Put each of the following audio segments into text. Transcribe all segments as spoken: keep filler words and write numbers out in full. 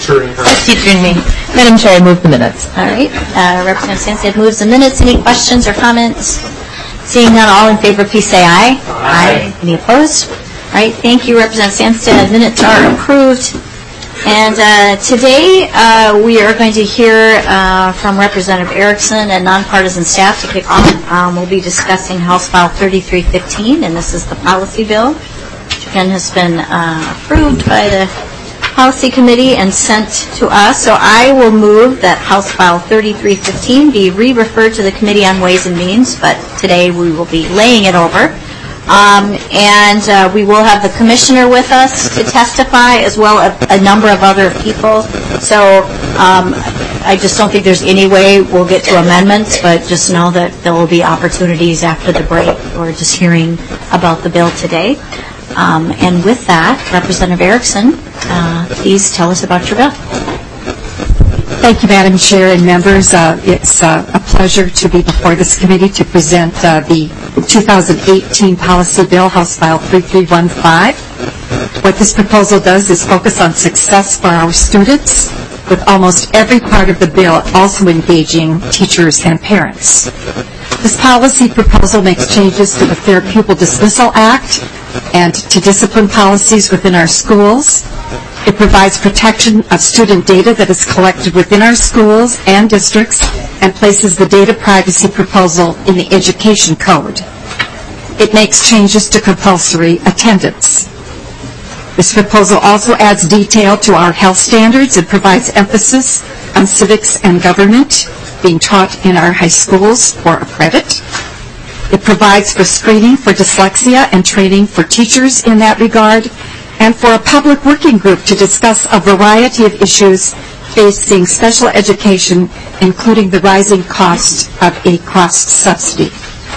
Turing. Trustee Turing. Madam Chair, I move the minutes. All right. Uh, Representative Sandsted moves the minutes. Any questions or comments? Seeing none, all in favor, please say aye. Aye. Aye. Any opposed? All right. Thank you, Representative Sandsted. Minutes are approved. And uh, today uh, we are going to hear uh, from Representative Erickson and nonpartisan staff to kick off. Um, we'll be discussing House File thirty-three fifteen, and this is the policy bill, which again has been uh, approved by the Policy Committee and sent to us. So I will move that House File thirty-three fifteen be re-referred to the Committee on Ways and Means, but today we will be laying it over. Um, and uh, we will have the Commissioner with us to testify, as well as a number of other people. So um, I just don't think there's any way we'll get to amendments, but just know that there will be opportunities after the break or just hearing about the bill today. Um, and with that, Representative Erickson, uh, please tell us about your bill. Thank you, Madam Chair and members. Uh, it's uh, a pleasure to be before this committee to present uh, the two thousand eighteen Policy Bill, House File thirty-three fifteen. What this proposal does is focus on success for our students, with almost every part of the bill also engaging teachers and parents. This policy proposal makes changes to the Fair Pupil Dismissal Act and to discipline policies within our schools. It provides protection of student data that is collected within our schools and districts and places the data privacy proposal in the Education Code. It makes changes to compulsory attendance. This proposal also adds detail to our health standards and provides emphasis on civics and government being taught in our high schools for a credit. It provides for screening for dyslexia and training for teachers in that regard, and for a public working group to discuss a variety of issues facing special education, including the rising cost of a cross-subsidy.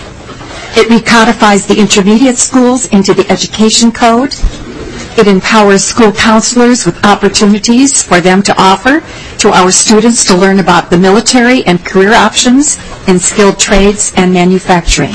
It recodifies the intermediate schools into the Education Code. It empowers school counselors with opportunities for them to offer to our students to learn about the military and career options in skilled trades and manufacturing.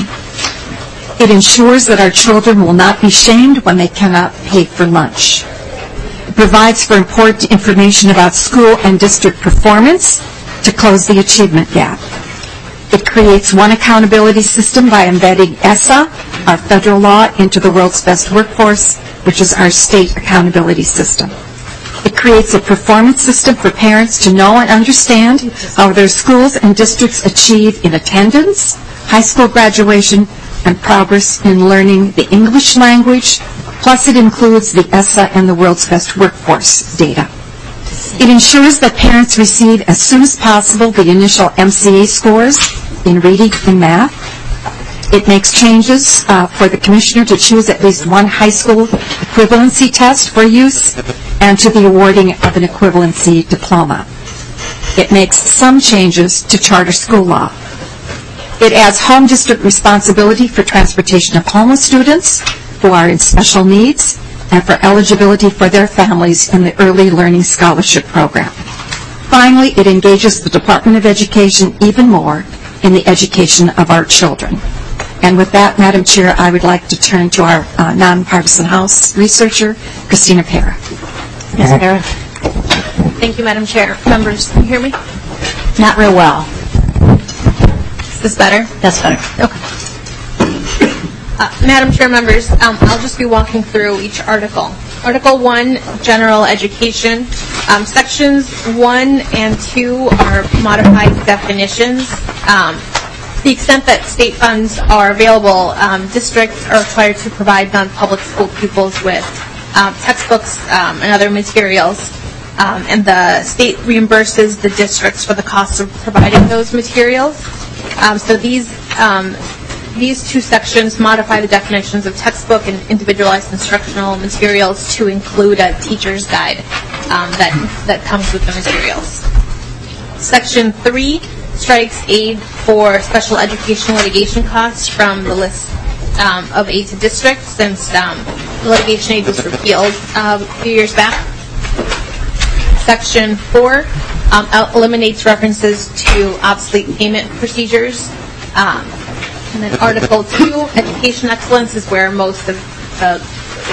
It ensures that our children will not be shamed when they cannot pay for lunch. It provides for important information about school and district performance to close the achievement gap. It creates one accountability system by embedding E S S A, our federal law, into the World's Best Workforce, which is our state accountability system. It creates a performance system for parents to know and understand how their schools and districts achieve in attendance, high school graduation, and progress in learning the English language, plus it includes the E S S A and the World's Best Workforce data. It ensures that parents receive as soon as possible the initial M C A scores in reading and math. It makes changes uh, for the Commissioner to choose at least one high school equivalency test for use and to the awarding of an equivalency diploma. It makes some changes to charter school law. It adds home district responsibility for transportation of homeless students who are in special needs and for eligibility for their families in the Early Learning Scholarship Program. Finally, it engages the Department of Education even more in the education of our children. And with that, Madam Chair, I would like to turn to our uh, nonpartisan House researcher, Christina Para. Yes, Para. Thank you, Madam Chair. Members, can you hear me? Not real well. Is this better? That's better. Okay. Uh, Madam Chair, members, um, I'll just be walking through each article. Article one, General Education. Um, sections one and two are modified definitions. Um, to the extent that state funds are available, um, districts are required to provide non-public school pupils with um, textbooks um, and other materials. Um, and the state reimburses the districts for the cost of providing those materials. Um, so these um, these two sections modify the definitions of textbook and individualized instructional materials to include a teacher's guide um, that that comes with the materials. Section three strikes aid for special education litigation costs from the list um, of aid to districts, since um, the litigation aid was repealed uh, a few years back. Section four um, eliminates references to obsolete payment procedures. Um, and then Article two, education excellence, is where most of the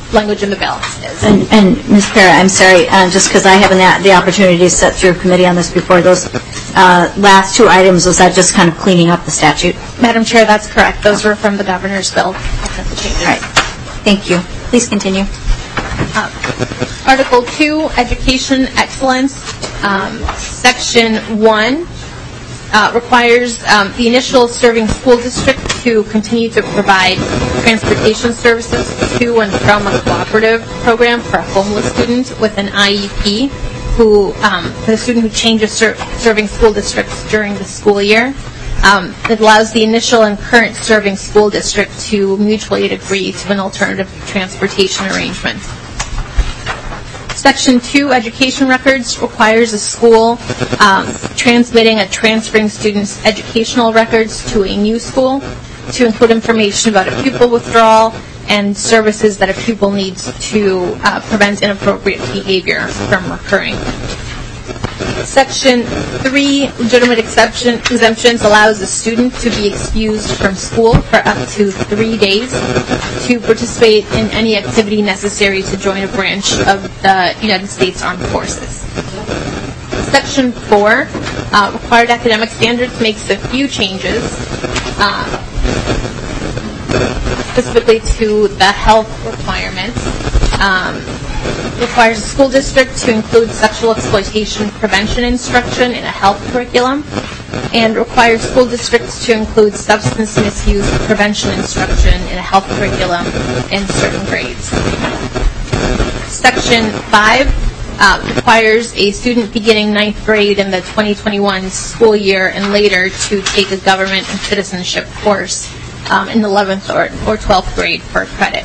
language in the bill is. And, and Miz Para, I'm sorry, uh, just because I haven't had the opportunity to sit through a committee on this before, those uh, last two items, was that just kind of cleaning up the statute? Madam Chair, that's correct. Those were from the governor's bill. The changes. All right. Thank you. Please continue. Uh, Article two, Education Excellence, um, Section one, uh, requires um, the initial serving school district to continue to provide transportation services to and from a cooperative program for a homeless student with an I E P, who, um, for the student who changes ser- serving school districts during the school year. Um, it allows the initial and current serving school district to mutually agree to an alternative transportation arrangement. Section two, Education Records, requires a school um, transmitting a transferring student's educational records to a new school to include information about a pupil withdrawal and services that a pupil needs to uh, prevent inappropriate behavior from recurring. Section three, legitimate exception, exemptions, allows a student to be excused from school for up to three days to participate in any activity necessary to join a branch of the United States Armed Forces. Section four, uh, required academic standards, makes a few changes, uh, specifically to the health requirements. Um, requires a school district to include sexual exploitation prevention instruction in a health curriculum, and requires school districts to include substance misuse prevention instruction in a health curriculum in certain grades. Section five uh, requires a student beginning ninth grade in the twenty twenty-one school year and later to take a government and citizenship course um, in eleventh or, or twelfth grade for credit.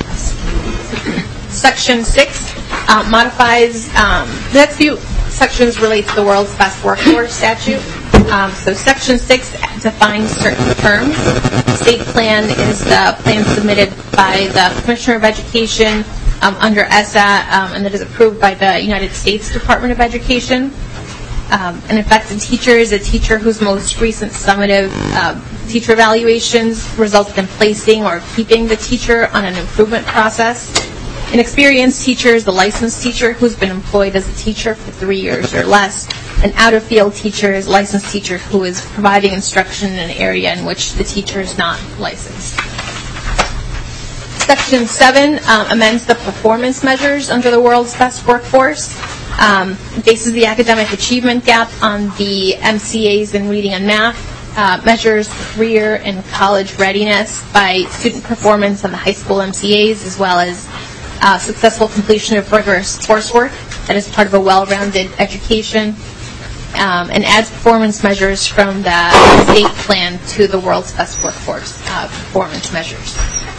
Section six uh, modifies, um, the next few sections relate to the World's Best Workforce statute. Um, so Section six defines certain terms. State plan is the plan submitted by the Commissioner of Education um, under E S A um, and that is approved by the United States Department of Education. Um, an effective teacher is a teacher whose most recent summative uh, teacher evaluations resulted in placing or keeping the teacher on an improvement process. An experienced teacher is a licensed teacher who's been employed as a teacher for three years or less. An out-of-field teacher is a licensed teacher who is providing instruction in an area in which the teacher is not licensed. Section seven um, amends the performance measures under the World's Best Workforce. Um, bases the academic achievement gap on the M C As in reading and math, uh, measures career and college readiness by student performance on the high school M C As, as well as uh, successful completion of rigorous coursework that is part of a well-rounded education, um, and adds performance measures from the state plan to the World's Best Workforce uh, performance measures.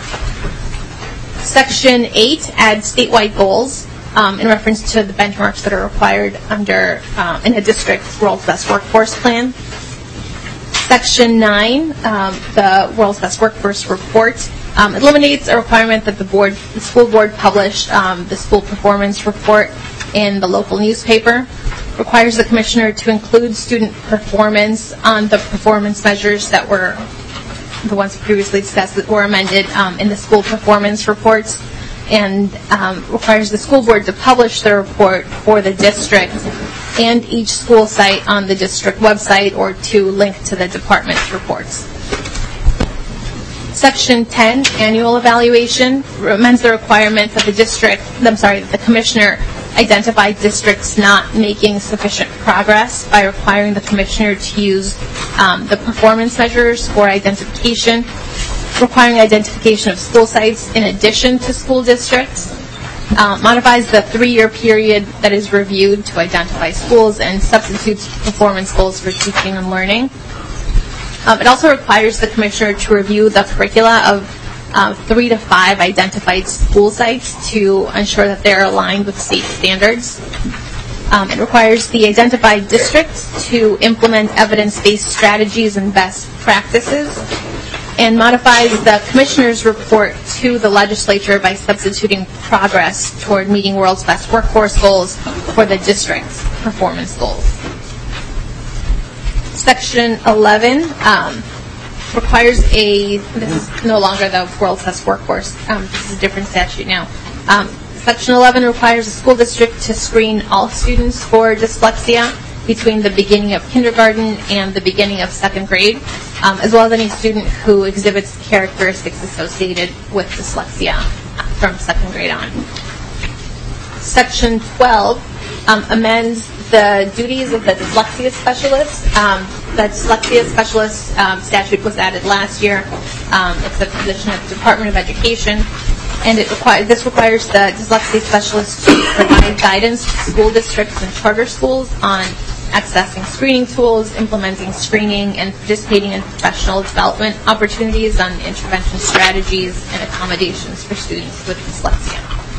Section eight adds statewide goals um, in reference to the benchmarks that are required under uh, in a district's World's Best Workforce plan. Section nine, um, the World's Best Workforce report, um, eliminates a requirement that the board, the school board publish um, the school performance report in the local newspaper. Requires the commissioner to include student performance on the performance measures that were the ones previously discussed that were amended um, in the school performance reports, and um, requires the school board to publish the report for the district and each school site on the district website or to link to the department's reports. Section ten, annual evaluation, amends the requirement that the district, I'm sorry, that the commissioner identify districts not making sufficient progress by requiring the commissioner to use um, the performance measures for identification, requiring identification of school sites in addition to school districts, uh, modifies the three-year period that is reviewed to identify schools, and substitutes performance goals for teaching and learning. Um, it also requires the commissioner to review the curricula of Uh, three to five identified school sites to ensure that they're aligned with state standards. Um, it requires the identified districts to implement evidence-based strategies and best practices, and modifies the commissioner's report to the legislature by substituting progress toward meeting World's Best Workforce goals for the district's performance goals. Section eleven um, requires a, this is no longer the World's Best Workforce, um, this is a different statute now, Um, Section eleven requires the school district to screen all students for dyslexia between the beginning of kindergarten and the beginning of second grade, um, as well as any student who exhibits characteristics associated with dyslexia from second grade on. Section twelve um, amends the duties of the dyslexia specialist. Um, the dyslexia specialist um, statute was added last year. Um, it's a position at the Department of Education, and it requires this requires the dyslexia specialist to provide guidance to school districts and charter schools on accessing screening tools, implementing screening, and participating in professional development opportunities on intervention strategies and accommodations for students with dyslexia.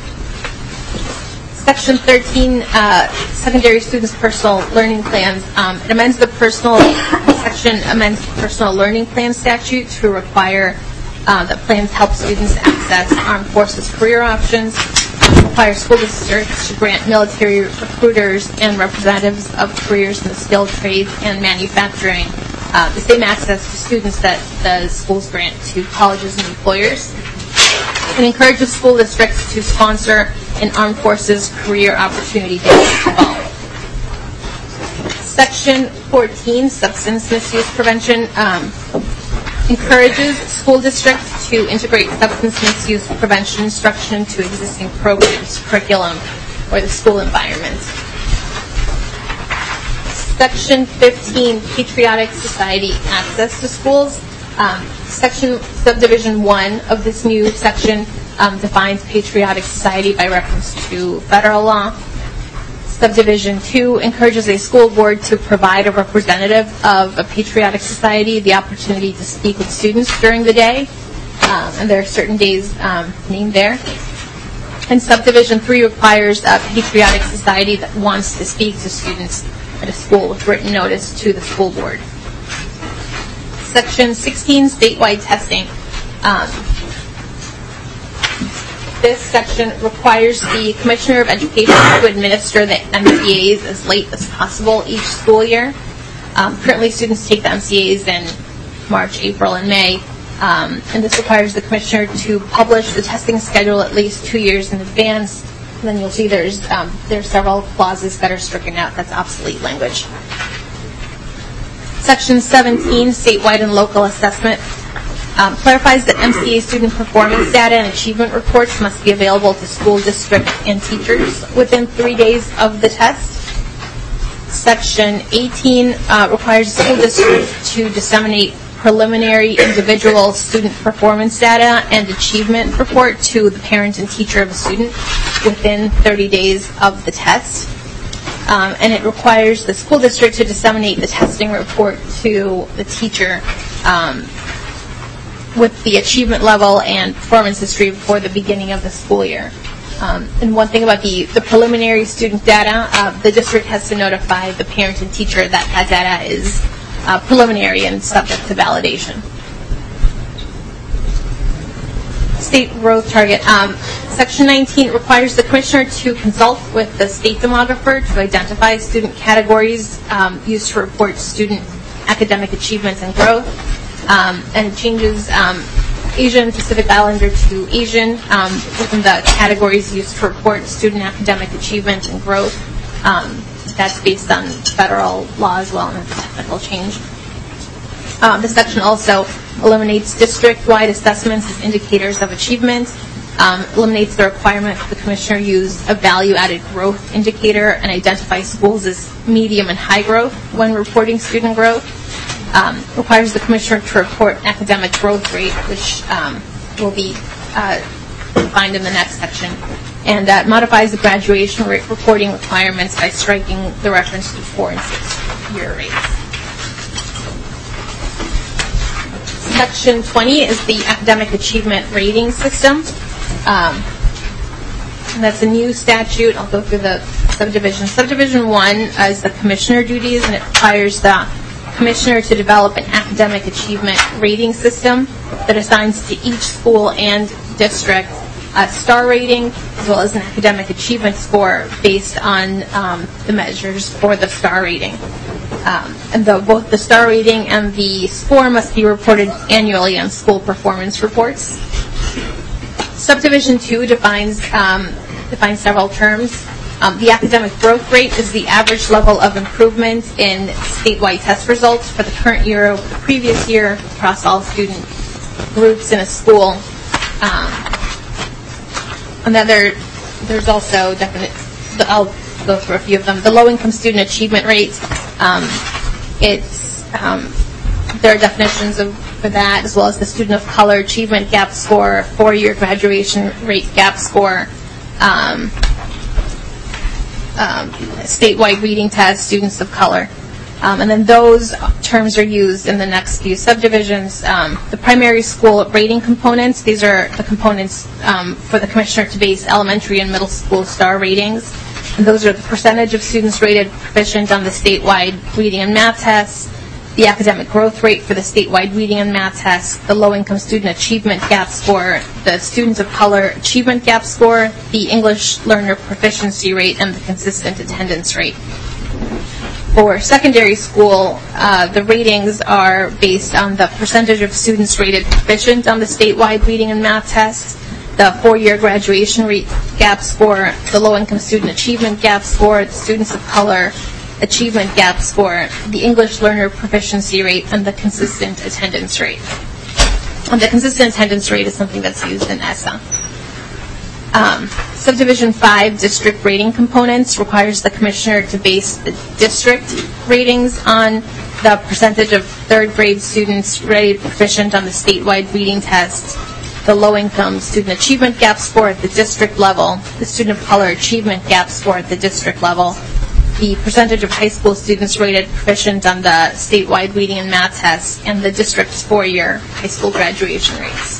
Section thirteen, uh, secondary students' personal learning plans. Um, it amends the personal section amends the personal learning plan statute to require uh, that plans help students access armed forces career options. It requires school districts to grant military recruiters and representatives of careers in the skilled trades and manufacturing uh, the same access to students that the schools grant to colleges and employers. It encourages school districts to sponsor an armed forces career opportunity day fall. Section fourteen, substance misuse prevention, um, encourages school districts to integrate substance misuse prevention instruction into existing programs, curriculum, or the school environment. Section fifteen, patriotic society access to schools. Um, section subdivision one of this new section um, defines patriotic society by reference to federal law. Subdivision two encourages a school board to provide a representative of a patriotic society the opportunity to speak with students during the day, um, and there are certain days um, named there. And subdivision three requires a patriotic society that wants to speak to students at a school with written notice to the school board. Section sixteen, statewide testing. Um, this section requires the Commissioner of Education to administer the M C As as late as possible each school year. Um, currently, students take the M C As in March, April, and May, um, and this requires the Commissioner to publish the testing schedule at least two years in advance. And then you'll see there's um, there's several clauses that are stricken out. That's obsolete language. Section seventeen, statewide and local assessment, um, clarifies that M C A student performance data and achievement reports must be available to school districts and teachers within three days of the test. Section eighteen uh, requires the school district to disseminate preliminary individual student performance data and achievement report to the parent and teacher of a student within thirty days of the test. Um, and it requires the school district to disseminate the testing report to the teacher um, with the achievement level and performance history before the beginning of the school year. Um, and one thing about the, the preliminary student data, uh, the district has to notify the parent and teacher that that data is uh, preliminary and subject to validation. State growth target. Um, Section nineteen requires the Commissioner to consult with the state demographer to identify student categories um, used to report student academic achievements and growth. Um, and it changes um, Asian Pacific Islander to Asian um, within the categories used to report student academic achievement and growth. Um, that's based on federal law as well, and it's a technical change. Um, this section also eliminates district-wide assessments as indicators of achievement, um, eliminates the requirement that the Commissioner use a value-added growth indicator and identify schools as medium and high growth when reporting student growth, um, requires the Commissioner to report academic growth rate, which um, will be uh, defined in the next section, and that modifies the graduation rate reporting requirements by striking the reference to four and six year rates. Section twenty is the academic achievement rating system. Um, and that's a new statute. I'll go through the subdivision. Subdivision one is the Commissioner duties, and it requires the Commissioner to develop an academic achievement rating system that assigns to each school and district a star rating as well as an academic achievement score based on um, the measures for the star rating. Um, and the, both the star rating and the score must be reported annually on school performance reports. Subdivision two defines um, defines several terms. Um, the academic growth rate is the average level of improvement in statewide test results for the current year over the previous year across all student groups in a school. Um, another, there's also definite, I'll go through a few of them. The low-income student achievement rate, um, it's, um, there are definitions of, for that, as well as the student of color achievement gap score, four-year graduation rate gap score, um, um, statewide reading test, students of color. Um, and then those terms are used in the next few subdivisions. Um, the primary school rating components, these are the components um, for the commissioner to base elementary and middle school star ratings. And those are the percentage of students rated proficient on the statewide reading and math tests, the academic growth rate for the statewide reading and math test, the low-income student achievement gap score, the students of color achievement gap score, the English learner proficiency rate, and the consistent attendance rate. For secondary school, uh, the ratings are based on the percentage of students rated proficient on the statewide reading and math test, the four-year graduation rate gap score, the low-income student achievement gap score, the students of color achievement gap score, the English learner proficiency rate, and the consistent attendance rate. And the consistent attendance rate is something that's used in E S A. Um, Subdivision five, district rating components, requires the commissioner to base the district ratings on the percentage of third grade students rated proficient on the statewide reading test, the low-income student achievement gap score at the district level, the student of color achievement gap score at the district level, the percentage of high school students rated proficient on the statewide reading and math test, and the district's four-year high school graduation rates.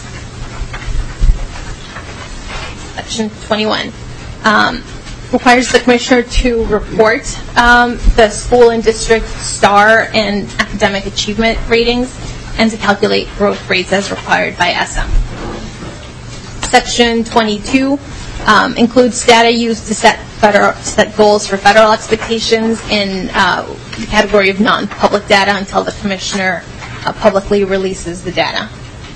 Section twenty-one um, requires the commissioner to report um, the school and district star and academic achievement ratings and to calculate growth rates as required by E S A. Section twenty-two um, includes data used to set federal to set goals for federal expectations in uh, the category of non-public data until the commissioner uh, publicly releases the data.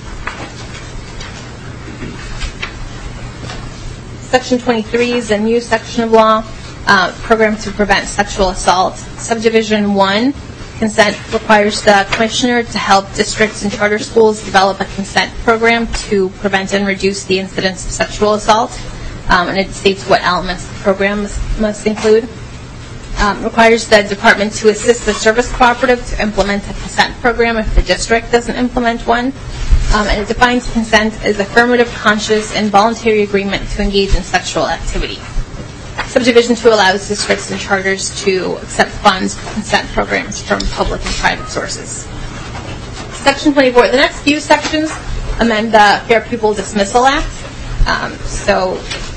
Section twenty-three is a new section of law, uh, program to prevent sexual assault. Subdivision one, consent requires the commissioner to help districts and charter schools develop a consent program to prevent and reduce the incidence of sexual assault. Um, and it states what elements the program must, must include. Um, requires the department to assist the service cooperative to implement a consent program if the district doesn't implement one. Um, and it defines consent as affirmative, conscious, and voluntary agreement to engage in sexual activity. Subdivision two allows districts and charters to accept funds for consent programs from public and private sources. Section twenty-four. The next few sections amend the Fair Pupil Dismissal Act. Um, so,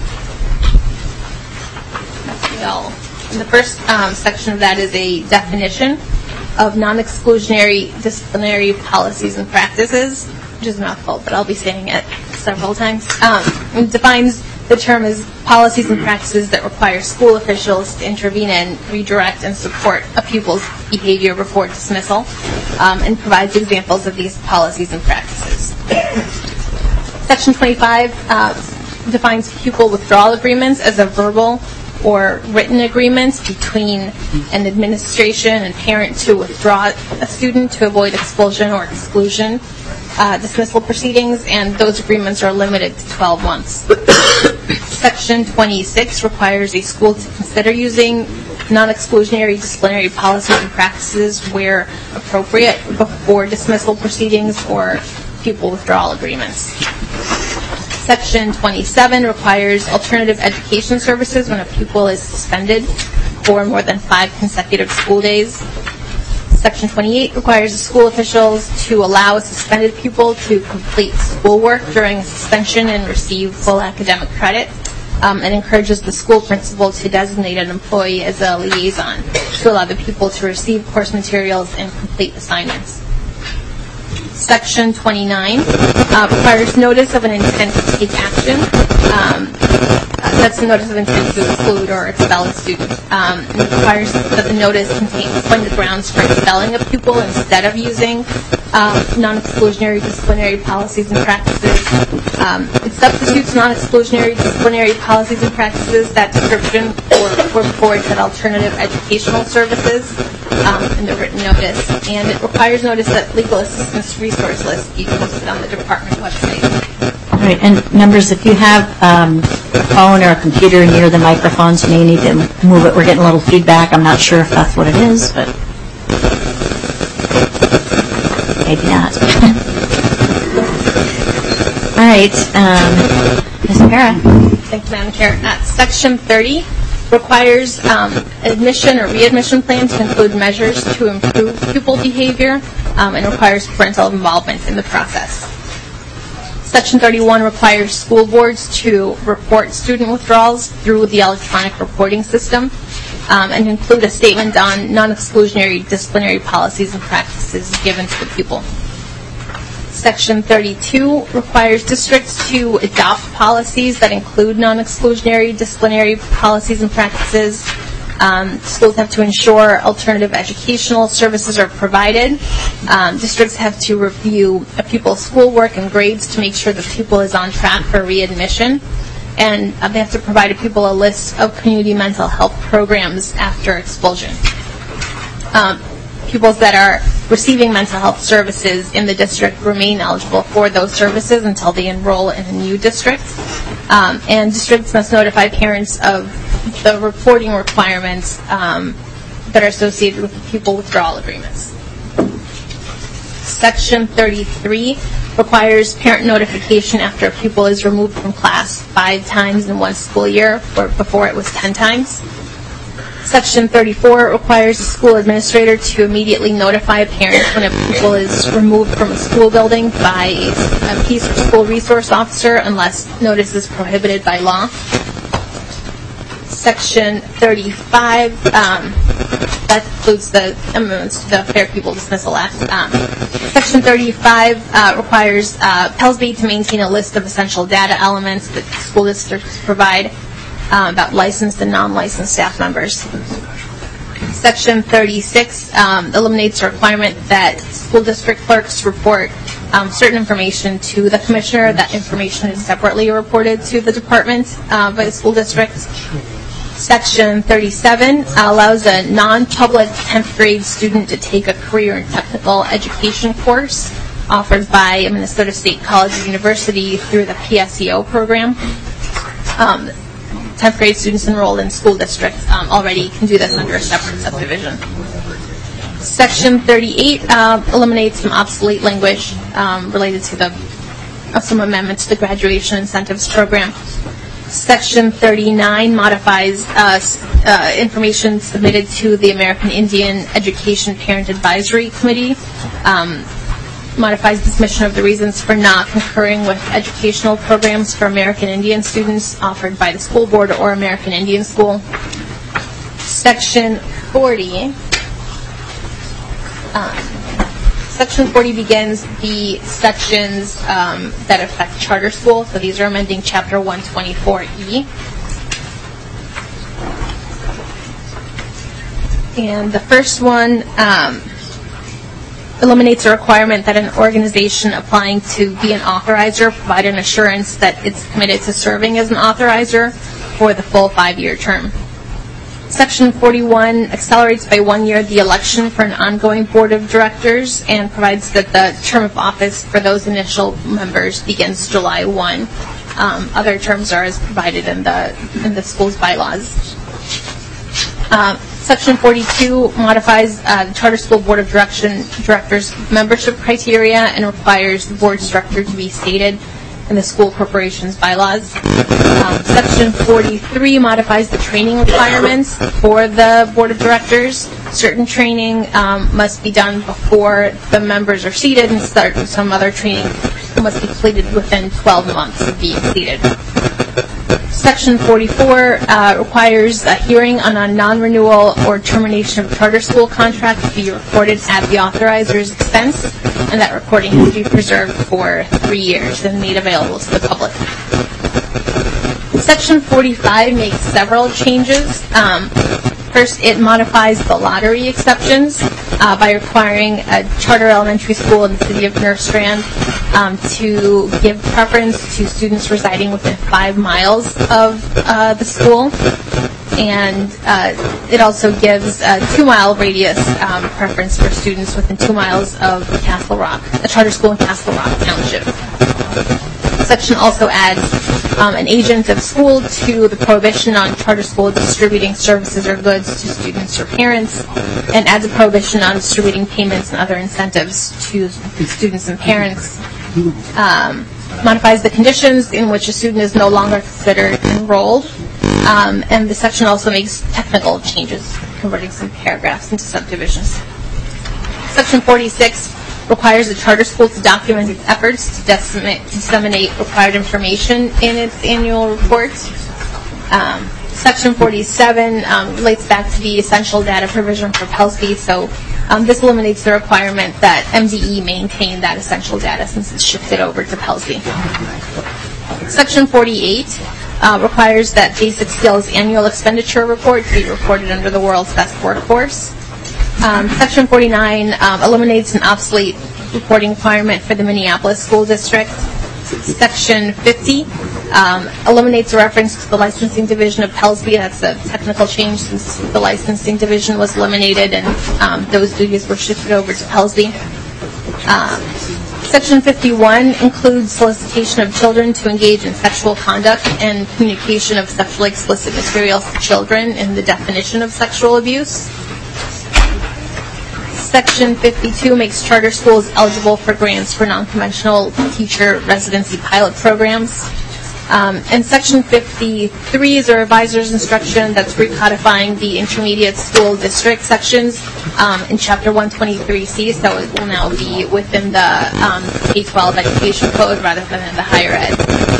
well, the first um, section of that is a definition of non-exclusionary disciplinary policies and practices, which is a mouthful, but I'll be saying it several times. Um, it defines the term as policies and practices that require school officials to intervene and redirect and support a pupil's behavior before dismissal, um, and provides examples of these policies and practices. Section twenty-five uh, defines pupil withdrawal agreements as a verbal or written agreement between an administration and parent to withdraw a student to avoid expulsion or exclusion uh, dismissal proceedings, and those agreements are limited to twelve months. Section twenty-six requires a school to consider using non-exclusionary disciplinary policies and practices where appropriate before dismissal proceedings or pupil withdrawal agreements. Section twenty-seven requires alternative education services when a pupil is suspended for more than five consecutive school days. Section twenty-eight requires the school officials to allow a suspended pupil to complete schoolwork during suspension and receive full academic credit, um, and encourages the school principal to designate an employee as a liaison to allow the pupil to receive course materials and complete assignments. Section twenty-nine uh, requires notice of an intent to take action um, sets a notice of intent to exclude or expel a student. Um, and it requires that the notice contain explain the grounds for expelling a pupil instead of using um, non-exclusionary disciplinary policies and practices. Um, it substitutes non-exclusionary disciplinary policies and practices, that description, for, for boards and alternative educational services um, in the written notice. And it requires notice that legal assistance resource list be posted on the department website. All right, and members, if you have um, a phone or a computer near the microphones, you may need to move it. We're getting a little feedback. I'm not sure if that's what it is, but maybe not. All right, um, Miz Para. Thank you, Madam Chair. Uh, Section thirty requires um, admission or readmission plan to include measures to improve pupil behavior um, and requires parental involvement in the process. Section thirty-one requires school boards to report student withdrawals through the electronic reporting system um, and include a statement on non-exclusionary disciplinary policies and practices given to the pupil. Section thirty-two requires districts to adopt policies that include non-exclusionary disciplinary policies and practices. Um, schools have to ensure alternative educational services are provided. Um, districts have to review a pupil's schoolwork and grades to make sure the pupil is on track for readmission. And uh, they have to provide a pupil a list of community mental health programs after expulsion. Um, pupils that are receiving mental health services in the district remain eligible for those services until they enroll in a new district. Um, and districts must notify parents of the reporting requirements um, that are associated with the pupil withdrawal agreements. Section thirty-three requires parent notification after a pupil is removed from class five times in one school year, where before it was ten times. Section thirty-four requires the school administrator to immediately notify a parent when a pupil is removed from a school building by a peace or school resource officer unless notice is prohibited by law. Section thirty-five, um, that includes the amendments to the Fair Pupil Dismissal Act. Um, Section thirty-five uh, requires uh, Pellsby to maintain a list of essential data elements that school districts provide uh, about licensed and non-licensed staff members. Section thirty-six um, eliminates a requirement that school district clerks report um, certain information to the commissioner. That information is separately reported to the department uh, by the school district. Section thirty-seven allows a non-public tenth grade student to take a career and technical education course offered by Minnesota State College or University through the P S E O program. Um, tenth grade students enrolled in school districts um, already can do this under a separate subdivision. Section thirty-eight uh, eliminates some obsolete language um, related to the uh, some amendments to the graduation incentives program. Section thirty-nine modifies uh, uh, information submitted to the American Indian Education Parent Advisory Committee, um, modifies dismission of the reasons for not concurring with educational programs for American Indian students offered by the school board or American Indian School. Section forty. Um, Section forty begins the sections um, that affect charter schools. So these are amending Chapter one twenty-four E. And the first one um, eliminates a requirement that an organization applying to be an authorizer provide an assurance that it's committed to serving as an authorizer for the full five-year term. Section forty-one accelerates by one year the election for an ongoing board of directors and provides that the term of office for those initial members begins July first. Um, other terms are as provided in the in the school's bylaws. Uh, Section forty-two modifies uh, the charter school board of direction directors membership criteria and requires the board structure to be stated in the school corporation's bylaws. Um, Section forty-three modifies the training requirements for the board of directors. Certain training um, must be done before the members are seated, and start, some other training must be completed within twelve months of being seated. Section forty-four uh, requires a hearing on a non-renewal or termination of charter school contract to be recorded at the authorizer's expense, and that recording has to be preserved for three years and made available to the public. Section forty-five makes several changes. Um, first, it modifies the lottery exceptions uh, by requiring a charter elementary school in the city of Nerstrand um, to give preference to students residing within five miles of uh, the school. And uh, it also gives a two-mile radius um, preference for students within two miles of Castle Rock, a charter school in Castle Rock Township. Section also adds um, an agent of school to the prohibition on charter school distributing services or goods to students or parents, and adds a prohibition on distributing payments and other incentives to students and parents. Um, modifies the conditions in which a student is no longer considered enrolled. Um, and the section also makes technical changes, converting some paragraphs into subdivisions. Section forty-six requires the charter school to document its efforts to disseminate, disseminate required information in its annual report. Um, Section forty-seven um, relates back to the essential data provision for Pelsby, so um, this eliminates the requirement that M D E maintain that essential data since it's shifted over to Pelsby. Section forty-eight Uh, requires that Basic Skills annual expenditure report be reported under the World's Best Workforce. Um, Section forty-nine um, eliminates an obsolete reporting requirement for the Minneapolis School District. Section fifty um, eliminates a reference to the licensing division of Pelsby. That's a technical change since the licensing division was eliminated and um, those duties were shifted over to Pelsby. Um, Section fifty-one includes solicitation of children to engage in sexual conduct and communication of sexually explicit materials to children in the definition of sexual abuse. Section fifty-two makes charter schools eligible for grants for non-conventional teacher residency pilot programs. Um, and Section fifty-three is a reviser's instruction that's recodifying the intermediate school district sections um, in Chapter one twenty-three C, so it will now be within the um, K twelve education code rather than in the higher ed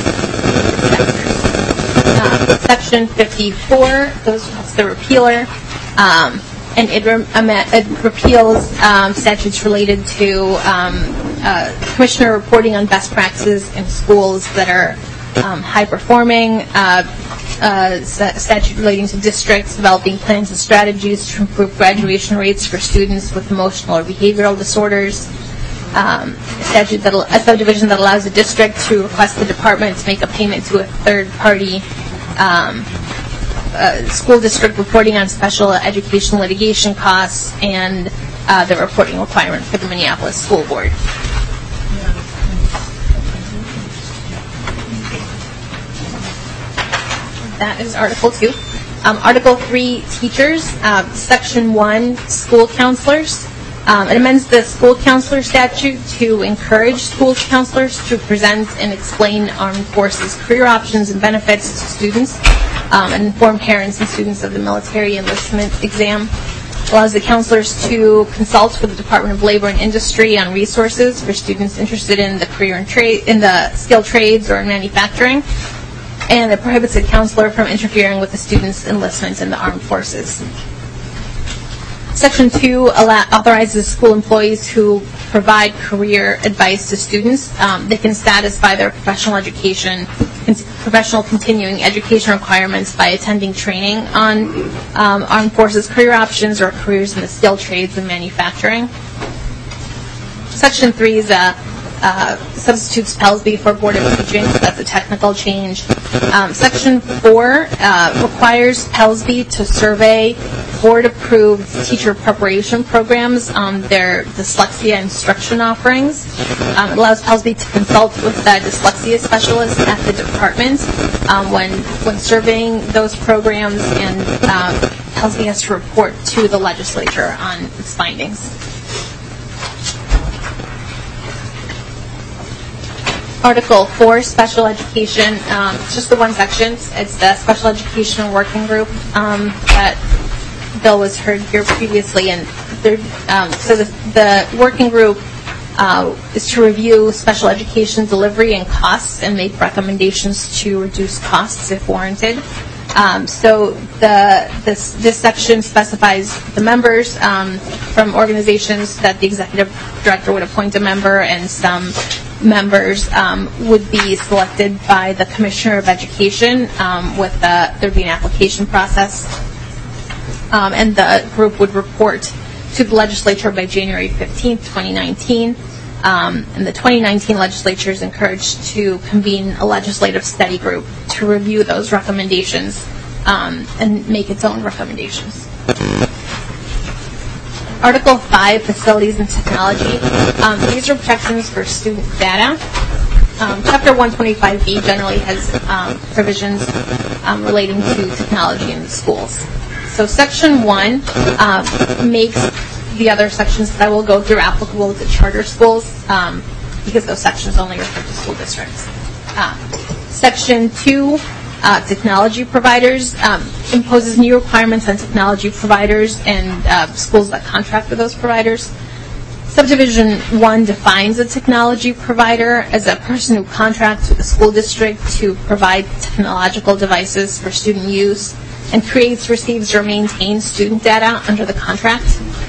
sectors. Um, Section fifty-four, those that's the repealer, um, and it, re- it repeals um, statutes related to um, uh, commissioner reporting on best practices in schools that are Um, high-performing, uh, uh, statute relating to districts developing plans and strategies to improve graduation rates for students with emotional or behavioral disorders, um, a statute that a subdivision that allows the district to request the department to make a payment to a third party, um, uh, school district reporting on special education litigation costs, and uh, the reporting requirement for the Minneapolis School Board. That is Article two. Um, Article three, teachers. Uh, Section one, school counselors. Um, it amends the school counselor statute to encourage school counselors to present and explain armed forces career options and benefits to students um, and inform parents and students of the military enlistment exam. Allows the counselors to consult with the Department of Labor and Industry on resources for students interested in the career and trade, in the skilled trades or in manufacturing. And it prohibits a counselor from interfering with the student's enlistment in the armed forces. Section two allow, authorizes school employees who provide career advice to students. Um, they can satisfy their professional education, professional continuing education requirements by attending training on um, armed forces career options or careers in the skilled trades and manufacturing. Section three is a Uh, substitutes Pelsby for Board of Teaching, so that's a technical change. Um, Section four uh, requires Pelsby to survey board-approved teacher preparation programs on their dyslexia instruction offerings. Um, it allows Pelsby to consult with the dyslexia specialist at the department um, when when surveying those programs, and uh, Pelsby has to report to the legislature on its findings. Article four, special education. Um, it's just the one section. It's the special education working group um, that bill was heard here previously. And um, so the, the working group uh, is to review special education delivery and costs and make recommendations to reduce costs if warranted. Um, so the this this section specifies the members um, from organizations that the executive director would appoint a member, and some members um, would be selected by the Commissioner of Education um, with the, there'd be an application process. Um, and the group would report to the legislature by January fifteenth, twenty nineteen. Um, and the twenty nineteen legislature is encouraged to convene a legislative study group to review those recommendations um, and make its own recommendations. Article five, Facilities and Technology. Um, these are protections for student data. Um, Chapter one twenty-five B generally has um, provisions um, relating to technology in the schools. So Section one uh, makes the other sections that I will go through applicable to charter schools um, because those sections only refer to school districts. Uh, Section two, uh, technology providers, um, imposes new requirements on technology providers and uh, schools that contract with those providers. Subdivision one defines a technology provider as a person who contracts with the school district to provide technological devices for student use and creates, receives, or maintains student data under the contract.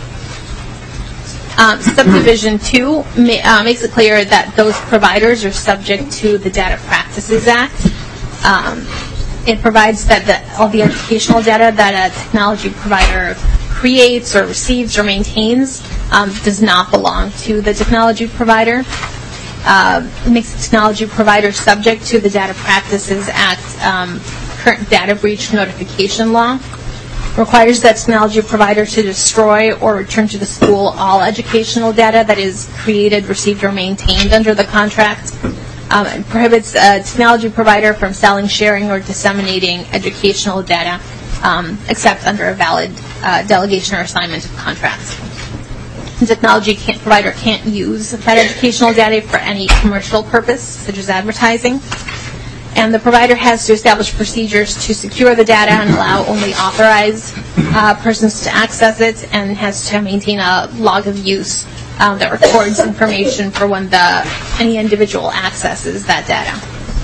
Um, subdivision two ma uh, makes it clear that those providers are subject to the Data Practices Act. Um, it provides that the, all the educational data that a technology provider creates or receives or maintains um, does not belong to the technology provider. Uh, it makes the technology provider subject to the Data Practices Act um, current data breach notification law. Requires that technology provider to destroy or return to the school all educational data that is created, received, or maintained under the contract. Um, it prohibits a technology provider from selling, sharing, or disseminating educational data um, except under a valid uh, delegation or assignment of contracts. The technology can't, provider can't use that educational data for any commercial purpose, such as advertising. And the provider has to establish procedures to secure the data and allow only authorized uh, persons to access it, and has to maintain a log of use um, that records information for when the any individual accesses that data.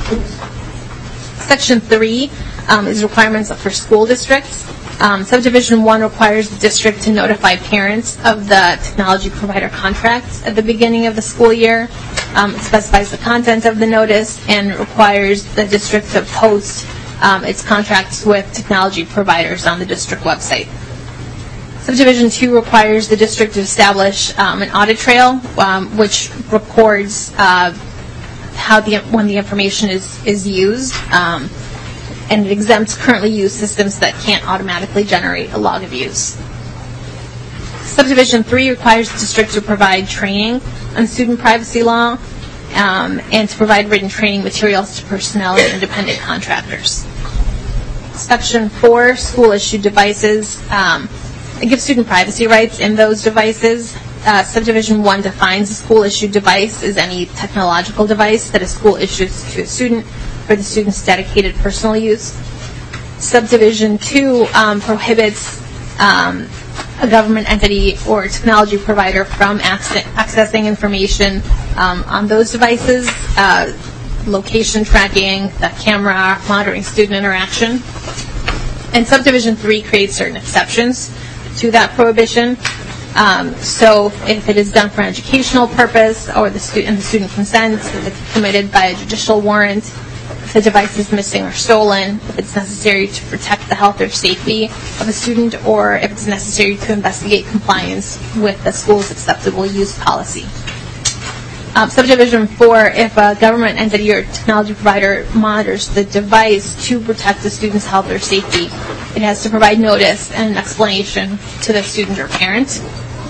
Section three um, is requirements for school districts. Um, subdivision one requires the district to notify parents of the technology provider contracts at the beginning of the school year. Um, it specifies the content of the notice and requires the district to post um, its contracts with technology providers on the district website. Subdivision two requires the district to establish um, an audit trail um, which records uh, how the when the information is is used. Um, and it exempts currently used systems that can't automatically generate a log of use. Subdivision three requires the district to provide training on student privacy law um, and to provide written training materials to personnel and independent contractors. Section four, school-issued devices. Um, it gives student privacy rights in those devices. Uh, Subdivision one defines a school-issued device as any technological device that a school issues to a student for the student's dedicated personal use. Subdivision two um, prohibits um, a government entity or technology provider from access accessing information um, on those devices, uh, location tracking, the camera, monitoring student interaction. And Subdivision three creates certain exceptions to that prohibition. Um, so if it is done for an educational purpose or the student, and the student consents, if it's committed by a judicial warrant, if the device is missing or stolen, if it's necessary to protect the health or safety of a student, or if it's necessary to investigate compliance with the school's acceptable use policy. Um, subdivision four, if a government entity or technology provider monitors the device to protect the student's health or safety, it has to provide notice and an explanation to the student or parent,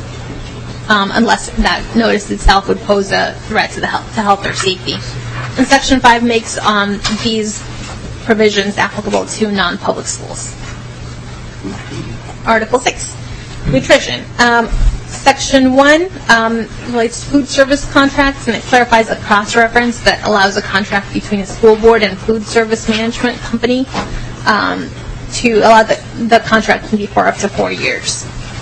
um, unless that notice itself would pose a threat to the health, to health or safety. And Section five makes um, these provisions applicable to non-public schools. Article six, nutrition. Um, Section one um, relates to food service contracts, and it clarifies a cross-reference that allows a contract between a school board and food service management company um, to allow the, the contract to be for up to four years.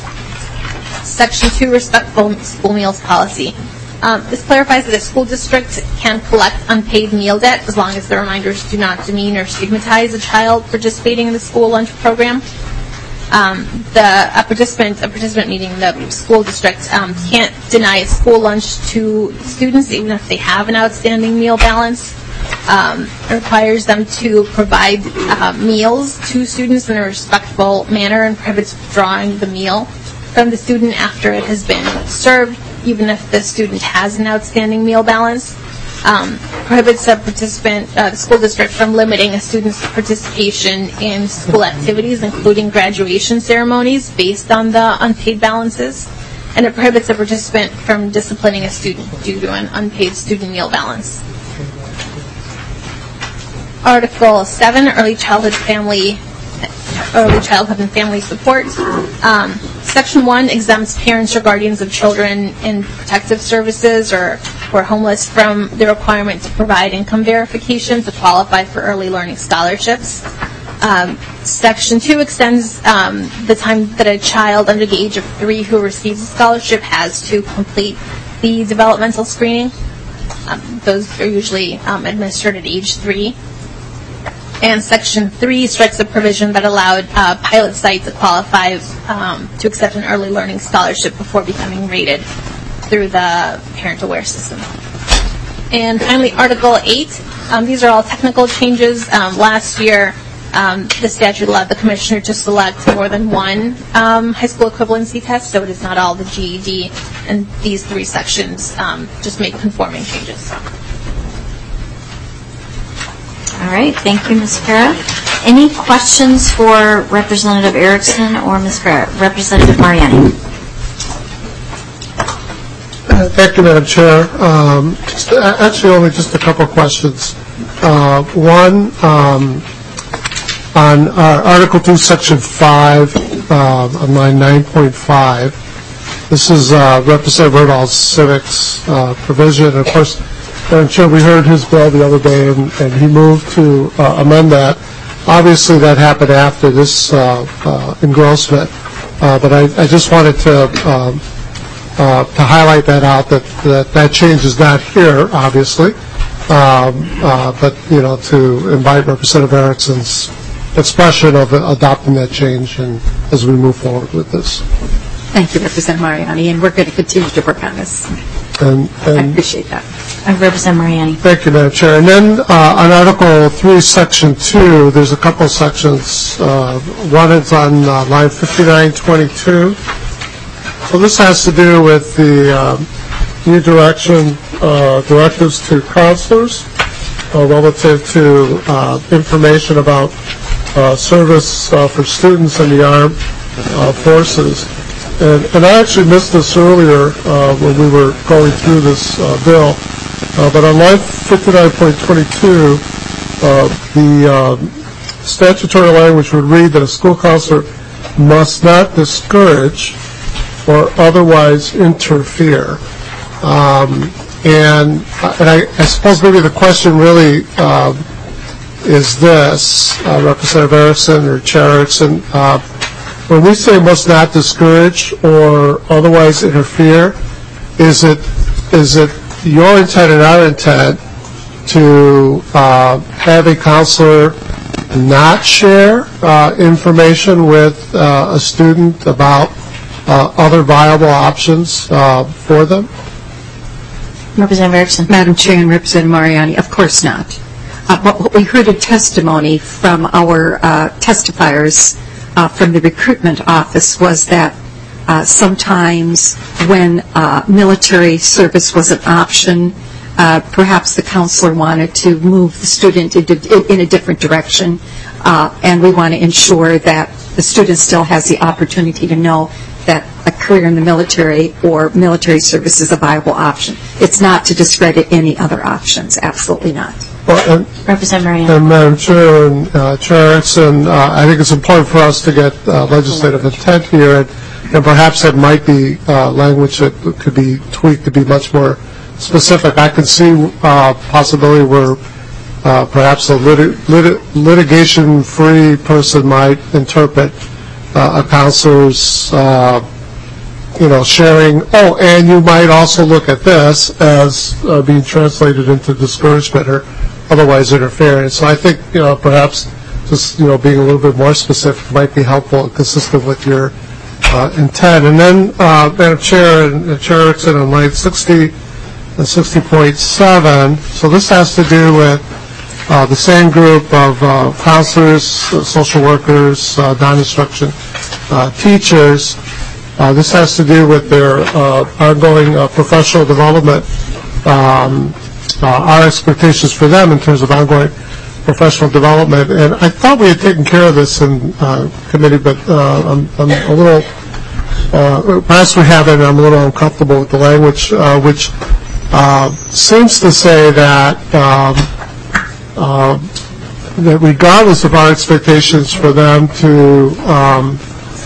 Section two, respectful school meals policy. Um, this clarifies that a school district can collect unpaid meal debt as long as the reminders do not demean or stigmatize a child participating in the school lunch program. Um, the a participant, a participant meeting the school district um, can't deny school lunch to students even if they have an outstanding meal balance. Um, it requires them to provide uh, meals to students in a respectful manner and prohibits withdrawing the meal from the student after it has been served, even if the student has an outstanding meal balance. Um, prohibits a participant, uh, the school district, from limiting a student's participation in school activities, including graduation ceremonies, based on the unpaid balances. And it prohibits a participant from disciplining a student due to an unpaid student meal balance. Article seven, Early Childhood Family, Early Childhood and Family Support. Um, Section one exempts parents or guardians of children in protective services or who are homeless from the requirement to provide income verification to qualify for early learning scholarships. Um, Section two extends um, the time that a child under the age of three who receives a scholarship has to complete the developmental screening. Um, those are usually um, administered at age three. And Section three strikes a provision that allowed uh, pilot site to qualify um, to accept an early learning scholarship before becoming rated through the Parent Aware system. And finally, Article eight. Um, these are all technical changes. Um, last year, um, the statute allowed the commissioner to select more than one um, high school equivalency test, so it is not all the G E D. And these three sections um, just make conforming changes. All right, thank you, Miz Farah. Any questions for Representative Erickson or Miz Farah? Representative Mariani. Uh, thank you, Madam Chair. Um, just, uh, actually, only just a couple of questions. Uh, one, um, on uh, Article two, Section five, uh, on line nine point five, this is uh, Representative Erdahl's civics uh, provision. And of course, Madam Chair, we heard his bill the other day, and, and he moved to uh, amend that. Obviously, that happened after this uh, uh, engrossment, uh, but I, I just wanted to um, uh, to highlight that out, that, that that change is not here, obviously, um, uh, but, you know, to invite Representative Erickson's expression of adopting that change and as we move forward with this. Thank you, Representative Mariani, and we're going to continue to work on this. And, and I appreciate that. I represent Mariani. Thank you, Madam Chair. And then uh, on Article three, Section two, there's a couple sections. Uh, one is on uh, line fifty-nine twenty-two. So this has to do with the um, new direction, uh, directives to counselors uh, relative to uh, information about uh, service uh, for students in the armed uh, forces. And, and I actually missed this earlier uh, when we were going through this uh, bill. Uh, but on line fifty-nine point twenty-two, uh, the um, statutory language would read that a school counselor must not discourage or otherwise interfere. Um, and and I, I suppose maybe the question really um, is this, uh, Representative Erickson or Chair Erickson, uh, when we say must not discourage or otherwise interfere, is it is it your intent and our intent to uh, have a counselor not share uh, information with uh, a student about uh, other viable options uh, for them? Representative Erickson. Madam Chair and Representative Mariani, of course not. Uh, what we heard in testimony from our uh, testifiers uh, from the recruitment office was that uh, sometimes when uh, military service was an option, uh, perhaps the counselor wanted to move the student into, in a different direction, uh, and we want to ensure that the student still has the opportunity to know that a career in the military or military service is a viable option. It's not to discredit any other options, absolutely not. Well, and, Representative Mariani. and Madam Chair and uh, Chair Erickson, uh, I think it's important for us to get uh, legislative intent here, and, and perhaps that might be uh, language that could be tweaked to be much more specific. I can see uh, possibility where uh, perhaps a lit- lit- litigation-free person might interpret uh, a counselor's uh, you know, sharing, oh, and you might also look at this as uh, being translated into discouragement or otherwise interference. So I think, you know, perhaps just, you know, being a little bit more specific might be helpful and consistent with your uh, intent. And then, uh, Madam Chair and uh, Chair Erickson, on line sixty and sixty point seven, so this has to do with uh, the same group of uh, counselors, uh, social workers, uh, non-instruction uh, teachers. Uh, this has to do with their uh, ongoing uh, professional development, um, uh, our expectations for them in terms of ongoing professional development. And I thought we had taken care of this in uh, committee, but uh, I'm, I'm a little, uh, perhaps we haven't, I'm a little uncomfortable with the language, uh, which uh, seems to say that, um, uh, that regardless of our expectations for them to um,